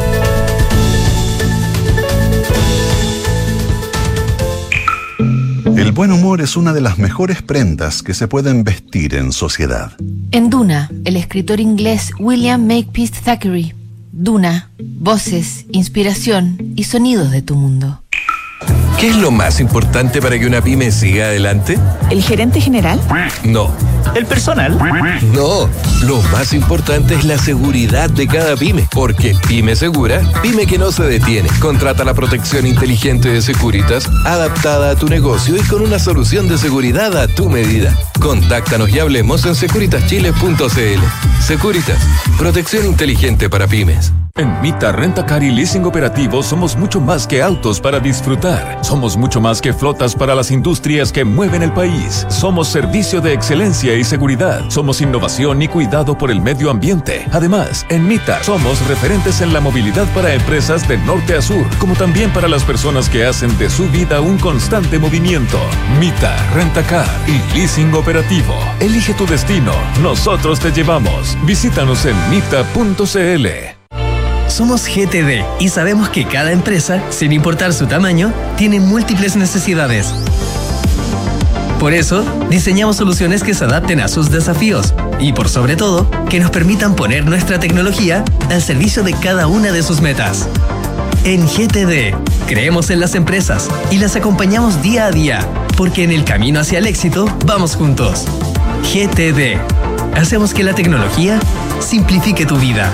El buen humor es una de las mejores prendas que se pueden vestir en sociedad. En Duna, el escritor inglés William Makepeace Thackeray. Duna, voces, inspiración y sonidos de tu mundo. ¿Qué es lo más importante para que una pyme siga adelante? ¿El gerente general? No. ¿El personal? No. Lo más importante es la seguridad de cada pyme. Porque pyme segura, pyme que no se detiene. Contrata la protección inteligente de Securitas, adaptada a tu negocio y con una solución de seguridad a tu medida. Contáctanos y hablemos en securitas chile punto c l. Securitas, protección inteligente para pymes. En Mita Rentacar y Leasing Operativo somos mucho más que autos para disfrutar. Somos mucho más que flotas para las industrias que mueven el país. Somos servicio de excelencia y seguridad. Somos innovación y cuidado por el medio ambiente. Además, en Mita somos referentes en la movilidad para empresas de norte a sur, como también para las personas que hacen de su vida un constante movimiento. Mita Rentacar y Leasing Operativo. Elige tu destino. Nosotros te llevamos. Visítanos en mita punto c l. Somos G T D y sabemos que cada empresa, sin importar su tamaño, tiene múltiples necesidades. Por eso, diseñamos soluciones que se adapten a sus desafíos y, por sobre todo, que nos permitan poner nuestra tecnología al servicio de cada una de sus metas. En G T D, creemos en las empresas y las acompañamos día a día, porque en el camino hacia el éxito vamos juntos. G T D. Hacemos que la tecnología simplifique tu vida.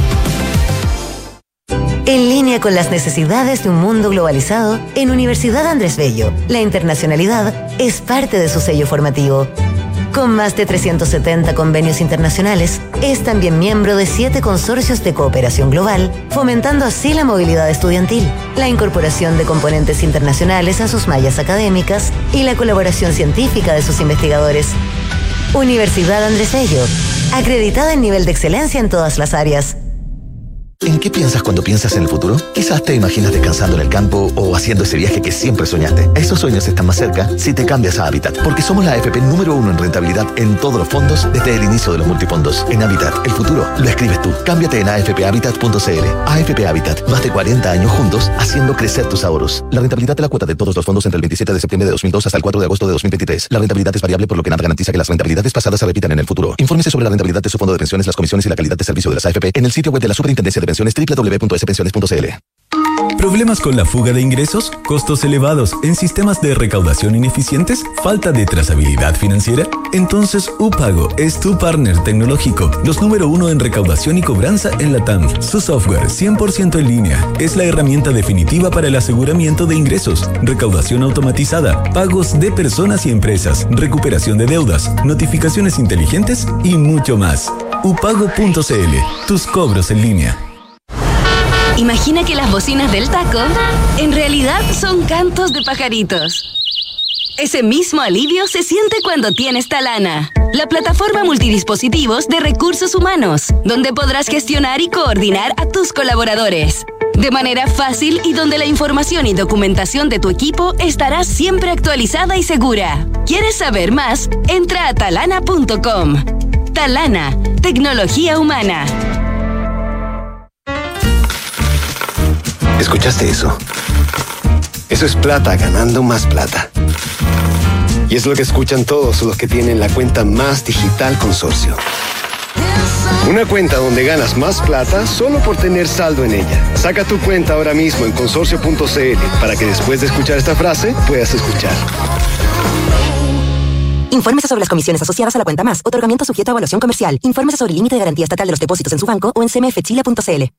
En línea con las necesidades de un mundo globalizado, en Universidad Andrés Bello, la internacionalidad es parte de su sello formativo. Con más de trescientos setenta convenios internacionales, es también miembro de siete consorcios de cooperación global, fomentando así la movilidad estudiantil, la incorporación de componentes internacionales a sus mallas académicas y la colaboración científica de sus investigadores. Universidad Andrés Bello, acreditada en nivel de excelencia en todas las áreas. ¿En qué piensas cuando piensas en el futuro? Quizás te imaginas descansando en el campo o haciendo ese viaje que siempre soñaste. Esos sueños están más cerca si te cambias a Habitat, porque somos la A F P número uno en rentabilidad en todos los fondos desde el inicio de los multifondos. En Habitat, el futuro lo escribes tú. Cámbiate en a f p habitat punto c l. A F P Habitat, más de cuarenta años juntos haciendo crecer tus ahorros. La rentabilidad de la cuota de todos los fondos entre el veintisiete de septiembre de dos mil dos hasta el cuatro de agosto de dos mil veintitrés. La rentabilidad es variable, por lo que nada garantiza que las rentabilidades pasadas se repitan en el futuro. Infórmese sobre la rentabilidad de su fondo de pensiones, las comisiones y la calidad de servicio de las A F P en el sitio web de la Superintendencia de Pensiones doble u doble u doble u punto s pensiones punto c l. ¿Problemas con la fuga de ingresos? ¿Costos elevados en sistemas de recaudación ineficientes? ¿Falta de trazabilidad financiera? Entonces UPago es tu partner tecnológico, los número uno en recaudación y cobranza en la T A M. Su software cien por ciento en línea es la herramienta definitiva para el aseguramiento de ingresos, recaudación automatizada, pagos de personas y empresas, recuperación de deudas, notificaciones inteligentes y mucho más. upago punto c l, tus cobros en línea. Imagina que las bocinas del taco en realidad son cantos de pajaritos. Ese mismo alivio se siente cuando tienes Talana, la plataforma multidispositivos de recursos humanos, donde podrás gestionar y coordinar a tus colaboradores de manera fácil y donde la información y documentación de tu equipo estará siempre actualizada y segura. ¿Quieres saber más? Entra a talana punto com. Talana, tecnología humana. ¿Escuchaste eso? Eso es plata ganando más plata. Y es lo que escuchan todos los que tienen la cuenta Más Digital Consorcio. Una cuenta donde ganas más plata solo por tener saldo en ella. Saca tu cuenta ahora mismo en consorcio punto c l para que después de escuchar esta frase puedas escuchar. Infórmese sobre las comisiones asociadas a la cuenta Más. Otorgamiento sujeto a evaluación comercial. Infórmese sobre el límite de garantía estatal de los depósitos en su banco o en c m f chile punto c l.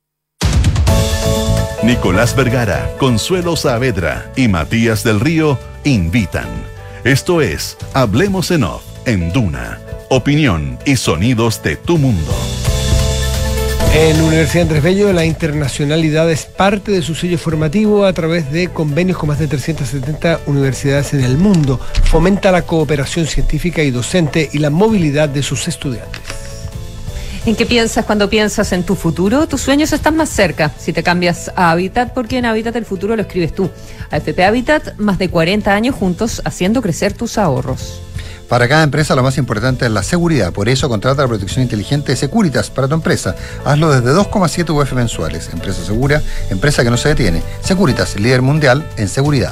Nicolás Vergara, Consuelo Saavedra y Matías del Río invitan. Esto es Hablemos en Off en Duna. Opinión y sonidos de tu mundo. En Universidad Andrés Bello, la internacionalidad es parte de su sello formativo a través de convenios con más de trescientas setenta universidades en el mundo. Fomenta la cooperación científica y docente y la movilidad de sus estudiantes. ¿En qué piensas cuando piensas en tu futuro? Tus sueños están más cerca si te cambias a Habitat, porque en Habitat el futuro lo escribes tú. A F P Habitat, más de cuarenta años juntos haciendo crecer tus ahorros. Para cada empresa lo más importante es la seguridad. Por eso contrata la protección inteligente de Securitas para tu empresa. Hazlo desde dos coma siete U F mensuales. Empresa segura, empresa que no se detiene. Securitas, líder mundial en seguridad.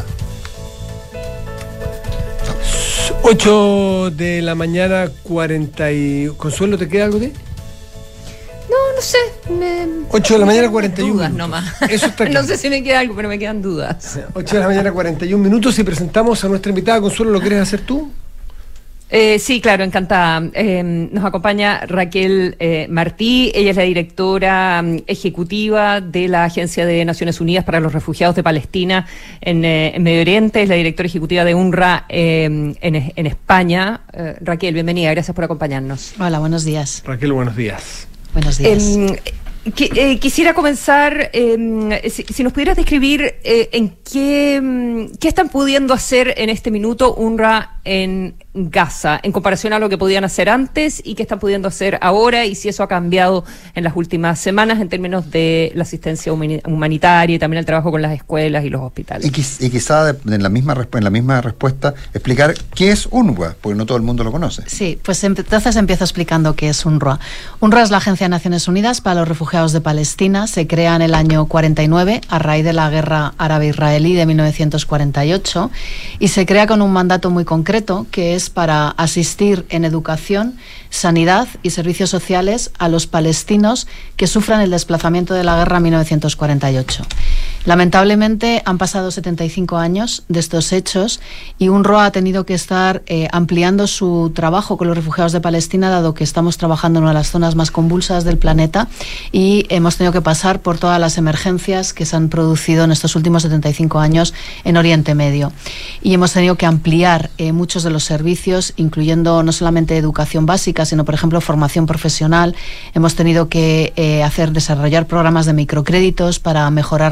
ocho de la mañana, cuarenta y... Consuelo, ¿te queda algo de...? No, no sé. Me, ocho de la mañana, cuarenta y uno dudas minutos. nomás. Eso está claro. No sé si me queda algo, pero me quedan dudas. ocho de la mañana, cuarenta y uno minutos y presentamos a nuestra invitada. Consuelo, ¿lo quieres hacer tú? Eh, sí, claro, encantada. Eh, nos acompaña Raquel eh, Martí. Ella es la directora um, ejecutiva de la Agencia de Naciones Unidas para los Refugiados de Palestina en, eh, en Medio Oriente. Es la directora ejecutiva de UNRWA eh, en, en España. Eh, Raquel, bienvenida. Gracias por acompañarnos. Hola, buenos días. Raquel, buenos días. Buenos días. Eh, que, eh, quisiera comenzar, eh, si, si nos pudieras describir eh, en qué, qué están pudiendo hacer en este minuto UNRWA en Gaza, en comparación a lo que podían hacer antes y qué están pudiendo hacer ahora, y si eso ha cambiado en las últimas semanas en términos de la asistencia humanitaria y también el trabajo con las escuelas y los hospitales. Y, quiz, y quizá de, en, la misma, en la misma respuesta explicar qué es UNRWA, porque no todo el mundo lo conoce. Sí, pues entonces empiezo explicando qué es UNRWA. UNRWA es la Agencia de Naciones Unidas para los Refugiados de Palestina. Se crea en el año cuarenta y nueve a raíz de la guerra árabe-israelí de mil novecientos cuarenta y ocho y se crea con un mandato muy concreto, que es para asistir en educación, sanidad y servicios sociales a los palestinos que sufran el desplazamiento de la guerra en mil novecientos cuarenta y ocho. Lamentablemente han pasado setenta y cinco años de estos hechos y UNRWA ha tenido que estar eh, ampliando su trabajo con los refugiados de Palestina, dado que estamos trabajando en una de las zonas más convulsas del planeta y hemos tenido que pasar por todas las emergencias que se han producido en estos últimos setenta y cinco años en Oriente Medio. Y hemos tenido que ampliar eh, muchos de los servicios, incluyendo no solamente educación básica, sino, por ejemplo, formación profesional. Hemos tenido que eh, hacer desarrollar programas de microcréditos para mejorar la economía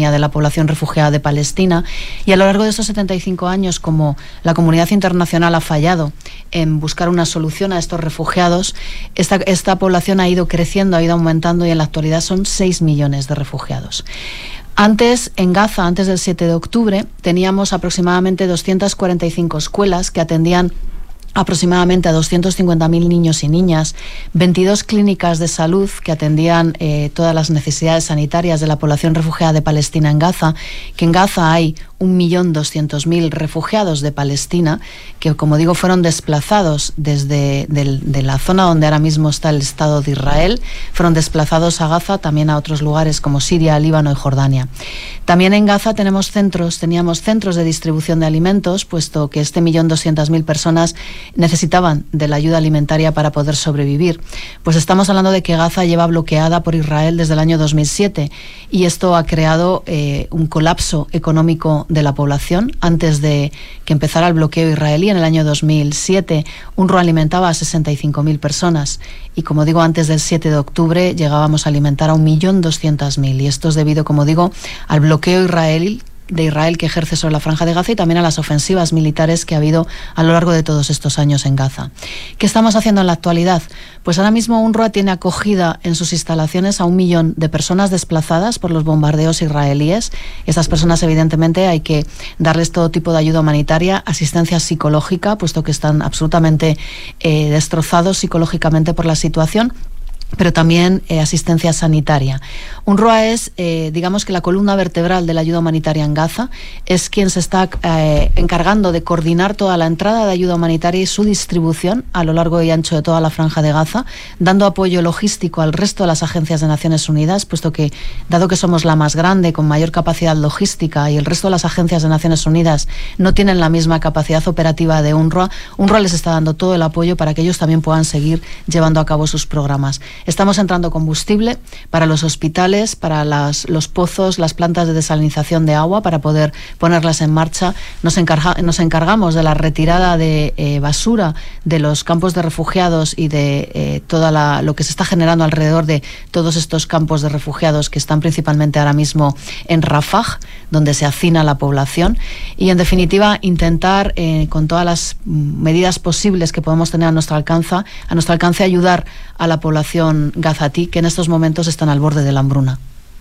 Jordania de la población refugiada de Palestina. Y a lo largo de estos setenta y cinco años, como la comunidad internacional ha fallado en buscar una solución a estos refugiados, esta, esta población ha ido creciendo, ha ido aumentando y en la actualidad son seis millones de refugiados. Antes, en Gaza, antes del siete de octubre, teníamos aproximadamente doscientas cuarenta y cinco escuelas que atendían aproximadamente a doscientos cincuenta mil niños y niñas, veintidós clínicas de salud que atendían eh, todas las necesidades sanitarias de la población refugiada de Palestina en Gaza, que en Gaza hay un millón doscientos mil refugiados de Palestina que, como digo, fueron desplazados desde del, de la zona donde ahora mismo está el Estado de Israel, fueron desplazados a Gaza, también a otros lugares como Siria, Líbano y Jordania. También en Gaza tenemos centros, teníamos centros de distribución de alimentos, puesto que este millón doscientas mil personas necesitaban de la ayuda alimentaria para poder sobrevivir. Pues estamos hablando de que Gaza lleva bloqueada por Israel desde el año dos mil siete y esto ha creado eh, un colapso económico de la población. Antes de que empezara el bloqueo israelí en el año dos mil siete, UNRWA alimentaba a sesenta y cinco mil personas y, como digo, antes del siete de octubre llegábamos a alimentar a un millón doscientas mil, y esto es debido, como digo, al bloqueo israelí de Israel que ejerce sobre la Franja de Gaza y también a las ofensivas militares que ha habido a lo largo de todos estos años en Gaza. ¿Qué estamos haciendo en la actualidad? Pues ahora mismo UNRWA tiene acogida en sus instalaciones a un millón de personas desplazadas por los bombardeos israelíes. Estas personas, evidentemente, hay que darles todo tipo de ayuda humanitaria, asistencia psicológica, puesto que están absolutamente eh, destrozados psicológicamente por la situación, pero también eh, asistencia sanitaria. UNRWA es, eh, digamos que la columna vertebral de la ayuda humanitaria en Gaza, es quien se está eh, encargando de coordinar toda la entrada de ayuda humanitaria y su distribución a lo largo y ancho de toda la Franja de Gaza, dando apoyo logístico al resto de las agencias de Naciones Unidas, puesto que, dado que somos la más grande, con mayor capacidad logística, y el resto de las agencias de Naciones Unidas no tienen la misma capacidad operativa de UNRWA, UNRWA les está dando todo el apoyo para que ellos también puedan seguir llevando a cabo sus programas. Estamos entrando combustible para los hospitales, para las, los pozos, las plantas de desalinización de agua, para poder ponerlas en marcha. Nos, encarga, nos encargamos de la retirada de eh, basura de los campos de refugiados y de eh, toda la, lo que se está generando alrededor de todos estos campos de refugiados que están principalmente ahora mismo en Rafah, donde se hacina la población. Y, en definitiva, intentar, eh, con todas las medidas posibles que podemos tener a nuestro alcance, a nuestro alcance ayudar a la población gazatí, que en estos momentos están al borde de la hambruna.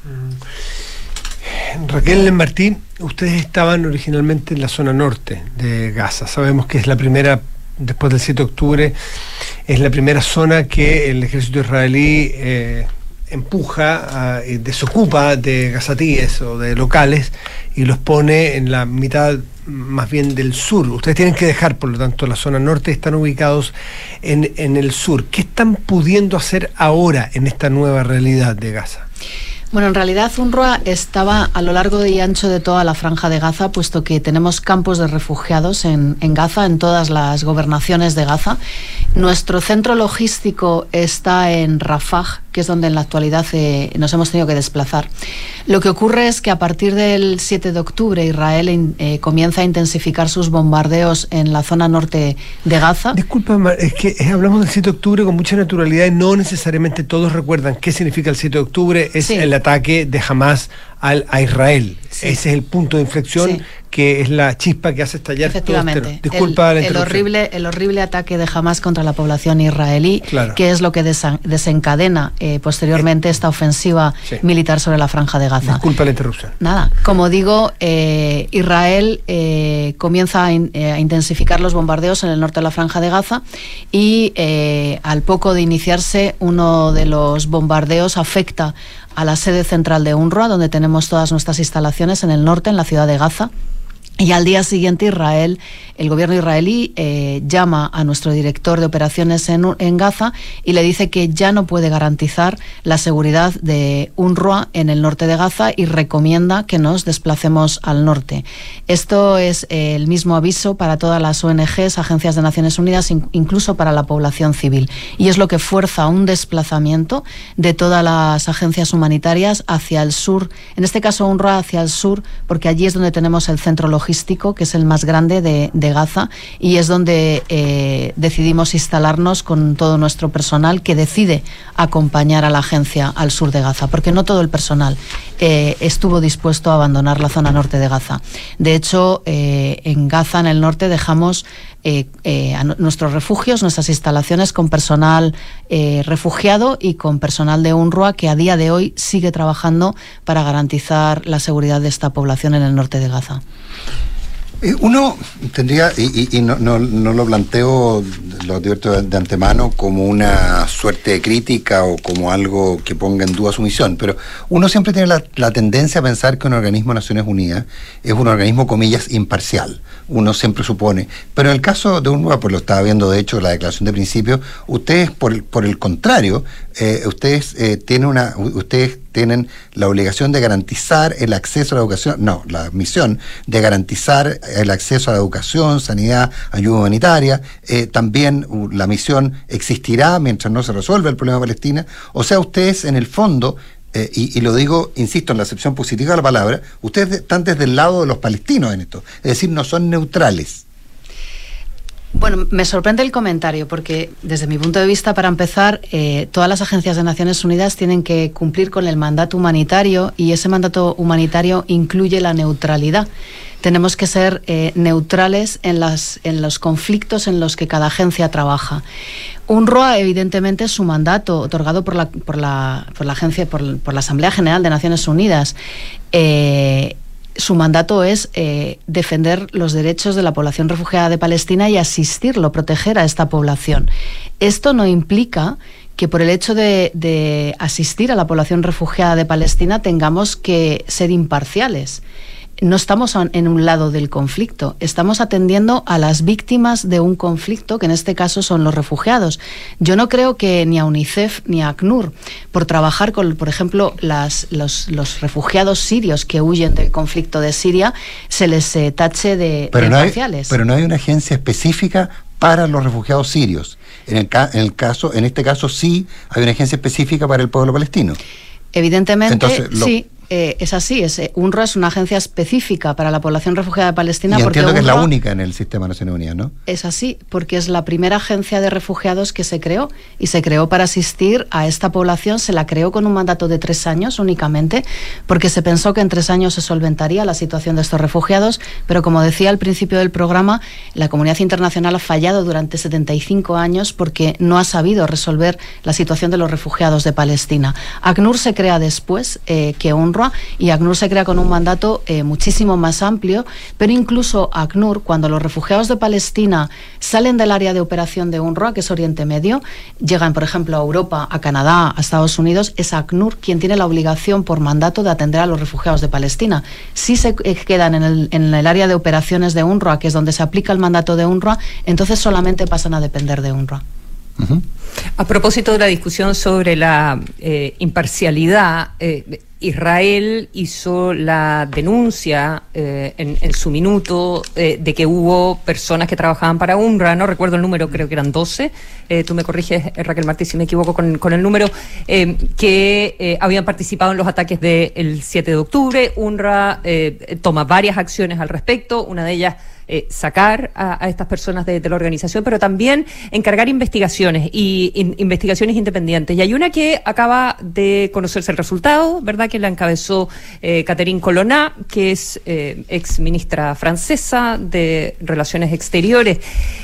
Raquel Martín, ustedes estaban originalmente en la zona norte de Gaza. Sabemos que es la primera, después del siete de octubre, es la primera zona que el ejército israelí eh, empuja a, y desocupa de gazatíes o de locales y los pone en la mitad más bien del sur. Ustedes tienen que dejar, por lo tanto, la zona norte, están ubicados en, en el sur. ¿Qué están pudiendo hacer ahora en esta nueva realidad de Gaza? Bueno, en realidad UNRWA estaba a lo largo y ancho de toda la Franja de Gaza, puesto que tenemos campos de refugiados en, en Gaza, en todas las gobernaciones de Gaza. Nuestro centro logístico está en Rafah, que es donde en la actualidad eh, nos hemos tenido que desplazar. Lo que ocurre es que a partir del siete de octubre Israel eh, comienza a intensificar sus bombardeos en la zona norte de Gaza. Disculpa, es que hablamos del siete de octubre con mucha naturalidad y no necesariamente todos recuerdan qué significa el siete de octubre. Es sí. el ataque de Hamás al, a Israel. Sí. Ese es el punto de inflexión, sí. que es la chispa que hace estallar Efectivamente. todo este... Disculpa el, la el horrible El horrible ataque de Hamás contra la población israelí, claro. que es lo que desa, desencadena eh, posteriormente eh, esta ofensiva sí. militar sobre la Franja de Gaza. Disculpa la interrupción. Nada, como digo, eh, Israel eh, comienza a, in, eh, a intensificar los bombardeos en el norte de la Franja de Gaza y eh, al poco de iniciarse uno de los bombardeos afecta a la sede central de UNRWA, donde tenemos todas nuestras instalaciones en el norte, en la ciudad de Gaza. Y al día siguiente Israel, el gobierno israelí eh, llama a nuestro director de operaciones en, en Gaza y le dice que ya no puede garantizar la seguridad de UNRWA en el norte de Gaza y recomienda que nos desplacemos al norte. Esto es eh, el mismo aviso para todas las O N Ges, agencias de Naciones Unidas, in, incluso para la población civil. Y es lo que fuerza un desplazamiento de todas las agencias humanitarias hacia el sur, en este caso UNRWA hacia el sur, porque allí es donde tenemos el centro logístico logístico que es el más grande de, de Gaza, y es donde eh, decidimos instalarnos con todo nuestro personal que decide acompañar a la agencia al sur de Gaza, porque no todo el personal eh, estuvo dispuesto a abandonar la zona norte de Gaza. De hecho, eh, en Gaza, en el norte, dejamos Eh, eh, a nuestros refugios, nuestras instalaciones con personal eh, refugiado y con personal de UNRWA que a día de hoy sigue trabajando para garantizar la seguridad de esta población en el norte de Gaza. Uno tendría, y, y, y no, no, no lo planteo, lo advierto de antemano, como una suerte de crítica o como algo que ponga en duda su misión, pero uno siempre tiene la, la tendencia a pensar que un organismo de Naciones Unidas es un organismo, comillas, imparcial. Uno siempre supone. Pero en el caso de UNRWA, pues lo estaba viendo de hecho la declaración de principio, ustedes, por el, por el contrario, eh, ustedes eh, tienen una, ustedes tienen la obligación de garantizar el acceso a la educación, no, la misión de garantizar el acceso a la educación, sanidad, ayuda humanitaria, eh, también uh, la misión existirá mientras no se resuelva el problema de Palestina. O sea, ustedes en el fondo, eh, y, y lo digo, insisto, en la acepción positiva de la palabra, ustedes están desde el lado de los palestinos en esto, es decir, no son neutrales. Bueno, me sorprende el comentario porque desde mi punto de vista, para empezar, eh, todas las agencias de Naciones Unidas tienen que cumplir con el mandato humanitario, y ese mandato humanitario incluye la neutralidad. Tenemos que ser eh, neutrales en, las, en los conflictos en los que cada agencia trabaja. UNRWA, evidentemente, es su mandato otorgado por la, por la, por la agencia, por, por la Asamblea General de Naciones Unidas. Eh, Su mandato es eh, defender los derechos de la población refugiada de Palestina y asistirlo, proteger a esta población. Esto no implica que por el hecho de, de asistir a la población refugiada de Palestina tengamos que ser imparciales. No estamos en un lado del conflicto, estamos atendiendo a las víctimas de un conflicto, que en este caso son los refugiados. Yo no creo que ni a UNICEF ni a ACNUR, por trabajar con, por ejemplo, las, los, los refugiados sirios que huyen del conflicto de Siria, se les eh, tache de, pero de no imparciales. Hay, pero no hay una agencia específica para los refugiados sirios. En el, ca en el caso, en este caso sí hay una agencia específica para el pueblo palestino. Evidentemente, Entonces, lo... sí. Eh, es así, es, eh, UNRWA es una agencia específica para la población refugiada de Palestina. Y porque entiendo que UNRWA es la única en el sistema de Naciones Unidas, ¿no? Es así, porque es la primera agencia de refugiados que se creó, y se creó para asistir a esta población. Se la creó con un mandato de tres años únicamente, porque se pensó que en tres años se solventaría la situación de estos refugiados, pero como decía al principio del programa, la comunidad internacional ha fallado durante setenta y cinco años porque no ha sabido resolver la situación de los refugiados de Palestina. ACNUR se crea después eh, que UNRWA, y ACNUR se crea con un mandato eh, muchísimo más amplio, pero incluso ACNUR, cuando los refugiados de Palestina salen del área de operación de UNRWA, que es Oriente Medio, llegan, por ejemplo, a Europa, a Canadá, a Estados Unidos, es ACNUR quien tiene la obligación por mandato de atender a los refugiados de Palestina. Si se quedan en el, en el área de operaciones de UNRWA, que es donde se aplica el mandato de UNRWA, entonces solamente pasan a depender de UNRWA. Uh-huh. A propósito de la discusión sobre la eh, imparcialidad, eh, Israel hizo la denuncia eh, en, en su minuto eh, de que hubo personas que trabajaban para UNRWA, no recuerdo el número, creo que eran doce, eh, tú me corriges, Raquel Martí, si me equivoco con, con el número, eh, que eh, habían participado en los ataques del siete de octubre. UNRWA eh, toma varias acciones al respecto, una de ellas Eh, sacar a, a estas personas de, de la organización, pero también encargar investigaciones y in, investigaciones independientes. Y hay una que acaba de conocerse el resultado, ¿verdad?, que la encabezó eh, Catherine Colonna, que es eh, ex ministra francesa de Relaciones Exteriores.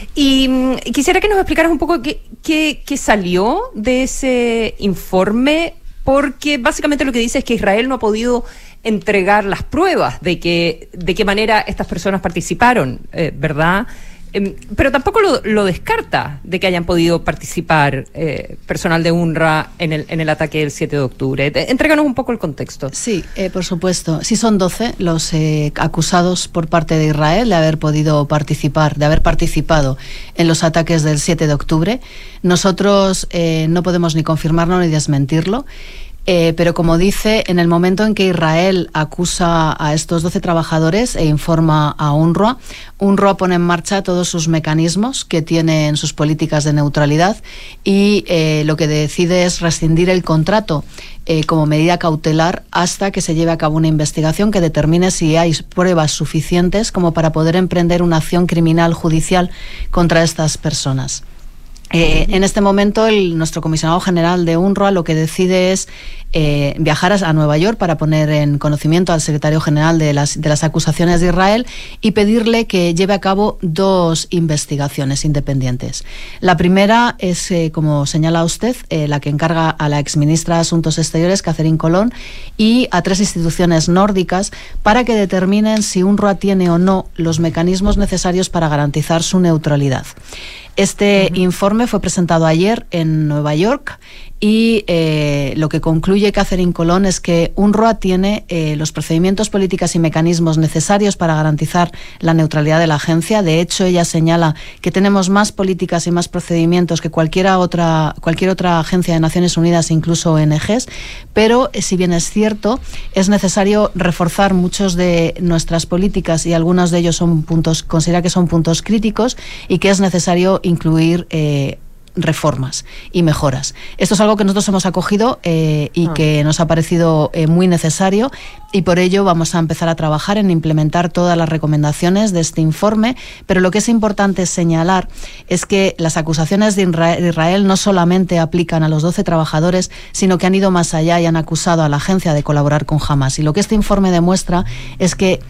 Y mm, quisiera que nos explicaras un poco qué, qué, qué salió de ese informe, porque básicamente lo que dice es que Israel no ha podido entregar las pruebas de que de qué manera estas personas participaron, eh, ¿verdad? Eh, pero tampoco lo, lo descarta de que hayan podido participar eh, personal de UNRWA en el, en el ataque del siete de octubre. Entréganos un poco el contexto. Sí, eh, por supuesto. Sí, son doce los eh, acusados por parte de Israel de haber podido participar, de haber participado en los ataques del siete de octubre. Nosotros eh, no podemos ni confirmarlo ni desmentirlo. Eh, pero como dice, en el momento en que Israel acusa a estos doce trabajadores e informa a UNRWA, UNRWA pone en marcha todos sus mecanismos que tiene en sus políticas de neutralidad y eh, lo que decide es rescindir el contrato eh, como medida cautelar hasta que se lleve a cabo una investigación que determine si hay pruebas suficientes como para poder emprender una acción criminal judicial contra estas personas. Eh, en este momento el, nuestro comisionado general de UNRWA lo que decide es eh, viajar a, a Nueva York para poner en conocimiento al secretario general de las, de las acusaciones de Israel y pedirle que lleve a cabo dos investigaciones independientes. La primera es, eh, como señala usted, eh, la que encarga a la exministra de Asuntos Exteriores, Catherine Colón, y a tres instituciones nórdicas para que determinen si UNRWA tiene o no los mecanismos necesarios para garantizar su neutralidad. Este uh-huh. informe fue presentado ayer en Nueva York y eh, lo que concluye Catherine Colón es que UNRWA tiene eh, los procedimientos, políticas y mecanismos necesarios para garantizar la neutralidad de la agencia. De hecho, ella señala que tenemos más políticas y más procedimientos que cualquier otra, cualquier otra agencia de Naciones Unidas, incluso O N Ges, pero eh, si bien es cierto, es necesario reforzar muchos de nuestras políticas y algunos de ellos son puntos, considera que son puntos críticos y que es necesario incluir eh, reformas y mejoras. Esto es algo que nosotros hemos acogido eh, y ah. que nos ha parecido eh, muy necesario y por ello vamos a empezar a trabajar en implementar todas las recomendaciones de este informe, pero lo que es importante señalar es que las acusaciones de Israel no solamente aplican a los doce trabajadores, sino que han ido más allá y han acusado a la agencia de colaborar con Hamas. Y lo que este informe demuestra es que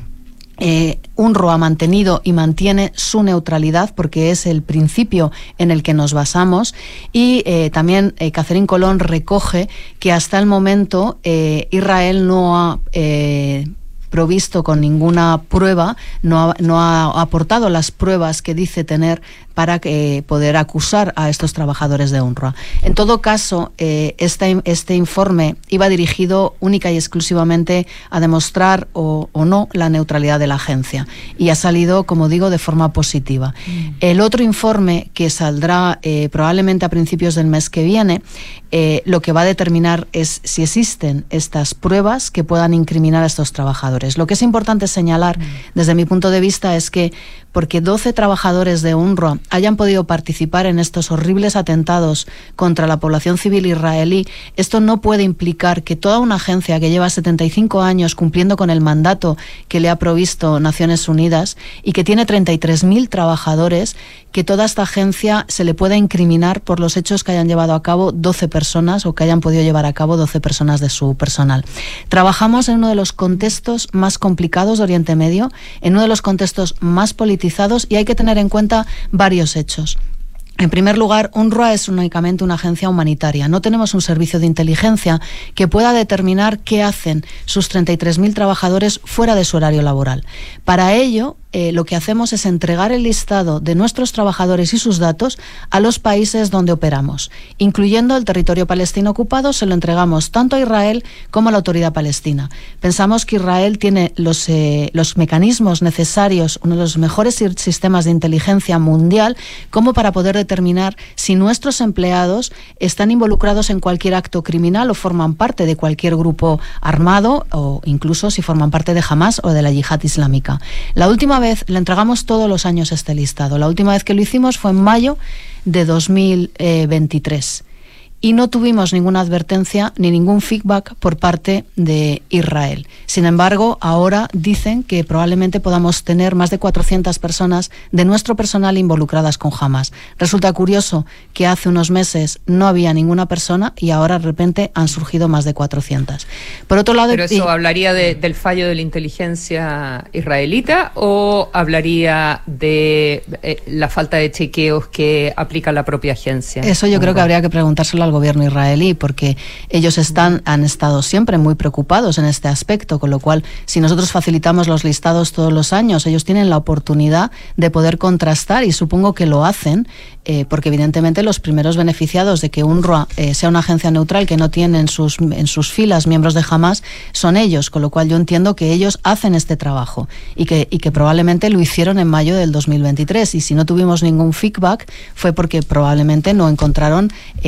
Eh, UNRWA ha mantenido y mantiene su neutralidad porque es el principio en el que nos basamos y eh, también eh, Catherine Colón recoge que hasta el momento eh, Israel no ha eh, provisto con ninguna prueba, no ha, no ha aportado las pruebas que dice tener para eh, poder acusar a estos trabajadores de UNRWA. En todo caso, eh, este, este informe iba dirigido única y exclusivamente a demostrar o, o no la neutralidad de la agencia y ha salido, como digo, de forma positiva. Mm. El otro informe que saldrá eh, probablemente a principios del mes que viene, eh, lo que va a determinar es si existen estas pruebas que puedan incriminar a estos trabajadores. Lo que es importante señalar, mm. desde mi punto de vista, es que porque doce trabajadores de UNRWA hayan podido participar en estos horribles atentados contra la población civil israelí, esto no puede implicar que toda una agencia que lleva setenta y cinco años cumpliendo con el mandato que le ha provisto Naciones Unidas y que tiene treinta y tres mil trabajadores, que toda esta agencia se le pueda incriminar por los hechos que hayan llevado a cabo doce personas o que hayan podido llevar a cabo doce personas de su personal. Trabajamos en uno de los contextos más complicados de Oriente Medio, en uno de los contextos más politizados y hay que tener en cuenta varios hechos. En primer lugar, UNRWA es únicamente una agencia humanitaria. No tenemos un servicio de inteligencia que pueda determinar qué hacen sus treinta y tres mil trabajadores fuera de su horario laboral. Para ello, eh, lo que hacemos es entregar el listado de nuestros trabajadores y sus datos a los países donde operamos, incluyendo el territorio palestino ocupado. Se lo entregamos tanto a Israel como a la autoridad palestina. Pensamos que Israel tiene los, eh, los mecanismos necesarios, uno de los mejores sistemas de inteligencia mundial, como para poder determinar si nuestros empleados están involucrados en cualquier acto criminal o forman parte de cualquier grupo armado o incluso si forman parte de Hamas o de la Yihad Islámica. La última vez, le entregamos todos los años este listado. La última vez que lo hicimos fue en mayo de dos mil veintitrés. Y no tuvimos ninguna advertencia ni ningún feedback por parte de Israel. Sin embargo, ahora dicen que probablemente podamos tener más de cuatrocientas personas de nuestro personal involucradas con Hamas. Resulta curioso que hace unos meses no había ninguna persona y ahora de repente han surgido más de cuatrocientas. Por otro lado, ¿Pero eso y, hablaría de, del fallo de la inteligencia israelita o hablaría de eh, la falta de chequeos que aplica la propia agencia? Eso yo creo que habría que preguntárselo al gobierno israelí, porque ellos están, han estado siempre muy preocupados en este aspecto, con lo cual, si nosotros facilitamos los listados todos los años, ellos tienen la oportunidad de poder contrastar, y supongo que lo hacen, eh, porque evidentemente los primeros beneficiados de que UNRWA eh, sea una agencia neutral que no tiene en sus, en sus filas miembros de Hamas son ellos, con lo cual yo entiendo que ellos hacen este trabajo y que, y que probablemente lo hicieron en mayo del dos mil veintitrés, y si no tuvimos ningún feedback fue porque probablemente no encontraron eh, ningún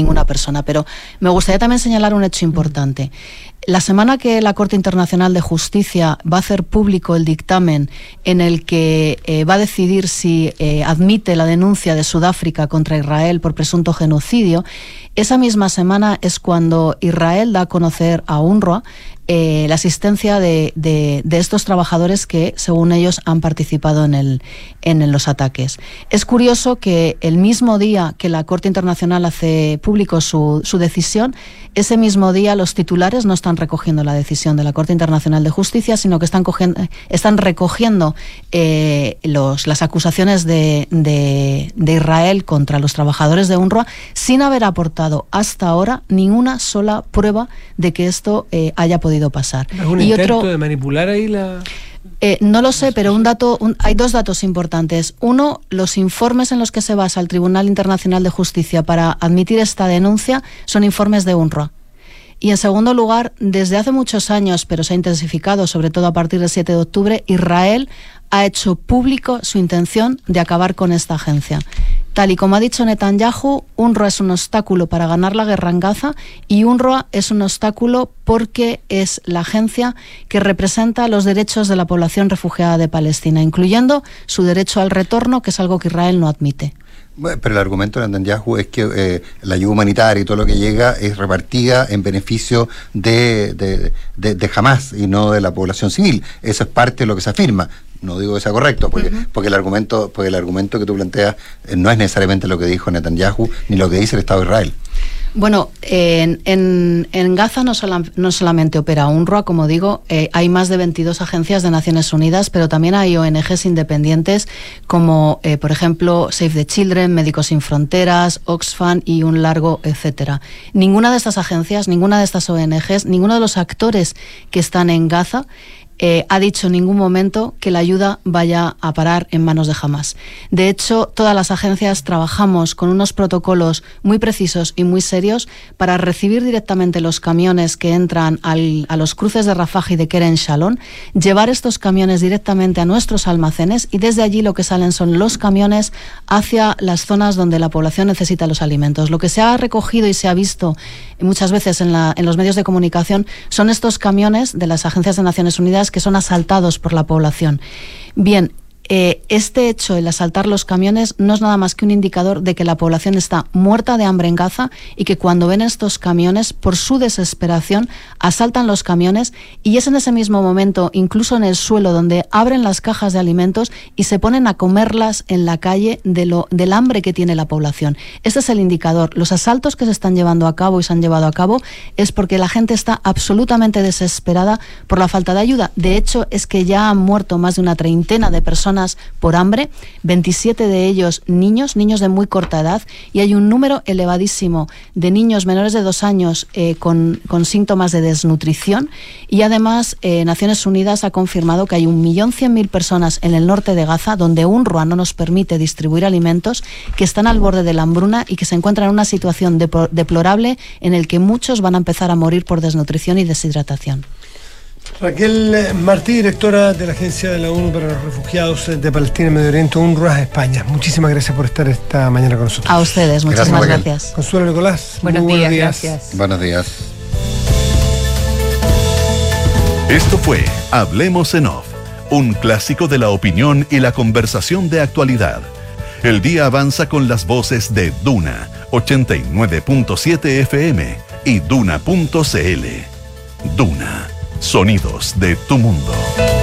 ninguna persona. Pero me gustaría también señalar un hecho importante. La semana que la Corte Internacional de Justicia va a hacer público el dictamen en el que eh, va a decidir si eh, admite la denuncia de Sudáfrica contra Israel por presunto genocidio, esa misma semana es cuando Israel da a conocer a UNRWA Eh, la asistencia de, de, de estos trabajadores que, según ellos, han participado en, el, en, en los ataques. Es curioso que el mismo día que la Corte Internacional hace público su, su decisión, ese mismo día los titulares no están recogiendo la decisión de la Corte Internacional de Justicia, sino que están, cogiendo, están recogiendo eh, los, las acusaciones de, de, de Israel contra los trabajadores de UNRWA, sin haber aportado hasta ahora ninguna sola prueba de que esto eh, haya podido pasar. ¿Algún y intento otro, de manipular ahí la...? Eh, no lo sé, pero un dato, un, hay dos datos importantes. Uno, los informes en los que se basa el Tribunal Internacional de Justicia para admitir esta denuncia son informes de UNRWA. Y en segundo lugar, desde hace muchos años, pero se ha intensificado, sobre todo a partir del siete de octubre, Israel ha hecho público su intención de acabar con esta agencia. Tal y como ha dicho Netanyahu, UNRWA es un obstáculo para ganar la guerra en Gaza y UNRWA es un obstáculo porque es la agencia que representa los derechos de la población refugiada de Palestina, incluyendo su derecho al retorno, que es algo que Israel no admite. Bueno, pero el argumento de Netanyahu es que eh, la ayuda humanitaria y todo lo que llega es repartida en beneficio de, de, de, de Hamas y no de la población civil. Eso es parte de lo que se afirma. No digo que sea correcto, porque, uh-huh. porque el argumento, porque el argumento que tú planteas eh, no es necesariamente lo que dijo Netanyahu ni lo que dice el Estado de Israel. Bueno, en, en, en Gaza no, sola, no solamente opera UNRWA, como digo, eh, hay más de veintidós agencias de Naciones Unidas, pero también hay O N Ges independientes como, eh, por ejemplo, Save the Children, Médicos Sin Fronteras, Oxfam y un largo etcétera. Ninguna de estas agencias, ninguna de estas O N Ges, ninguno de los actores que están en Gaza Eh, ha dicho en ningún momento que la ayuda vaya a parar en manos de Hamas. De hecho, todas las agencias trabajamos con unos protocolos muy precisos y muy serios para recibir directamente los camiones que entran al, a los cruces de Rafah y de Kerem Shalom, llevar estos camiones directamente a nuestros almacenes y desde allí lo que salen son los camiones hacia las zonas donde la población necesita los alimentos. Lo que se ha recogido y se ha visto muchas veces en, la, en los medios de comunicación son estos camiones de las agencias de Naciones Unidas que son asaltados por la población. Bien, eh, este hecho, el asaltar los camiones, no es nada más que un indicador de que la población está muerta de hambre en Gaza y que cuando ven estos camiones, por su desesperación, asaltan los camiones y es en ese mismo momento, incluso en el suelo, donde abren las cajas de alimentos y se ponen a comerlas en la calle de lo, del hambre que tiene la población. Este es el indicador. Los asaltos que se están llevando a cabo y se han llevado a cabo es porque la gente está absolutamente desesperada por la falta de ayuda. De hecho, es que ya han muerto más de una treintena de personas por hambre, veintisiete de ellos niños, niños de muy corta edad, y hay un número elevadísimo de niños menores de dos años eh, con, con síntomas de desnutrición, y además eh, Naciones Unidas ha confirmado que hay un millón cien mil personas en el norte de Gaza, donde UNRWA no nos permite distribuir alimentos, que están al borde de la hambruna y que se encuentran en una situación depor- deplorable en el que muchos van a empezar a morir por desnutrición y deshidratación. Raquel Martí, directora de la Agencia de la ONU para los Refugiados de Palestina y Medio Oriente, UNRWA, España. Muchísimas gracias por estar esta mañana con nosotros. A ustedes, muchísimas gracias. gracias. Consuelo Nicolás, buenos, buenos días, días. Gracias. Buenos días. Esto fue Hablemos en Off, un clásico de la opinión y la conversación de actualidad. El día avanza con las voces de Duna, ochenta y nueve punto siete F M y Duna punto C L. Duna. Sonidos de tu mundo.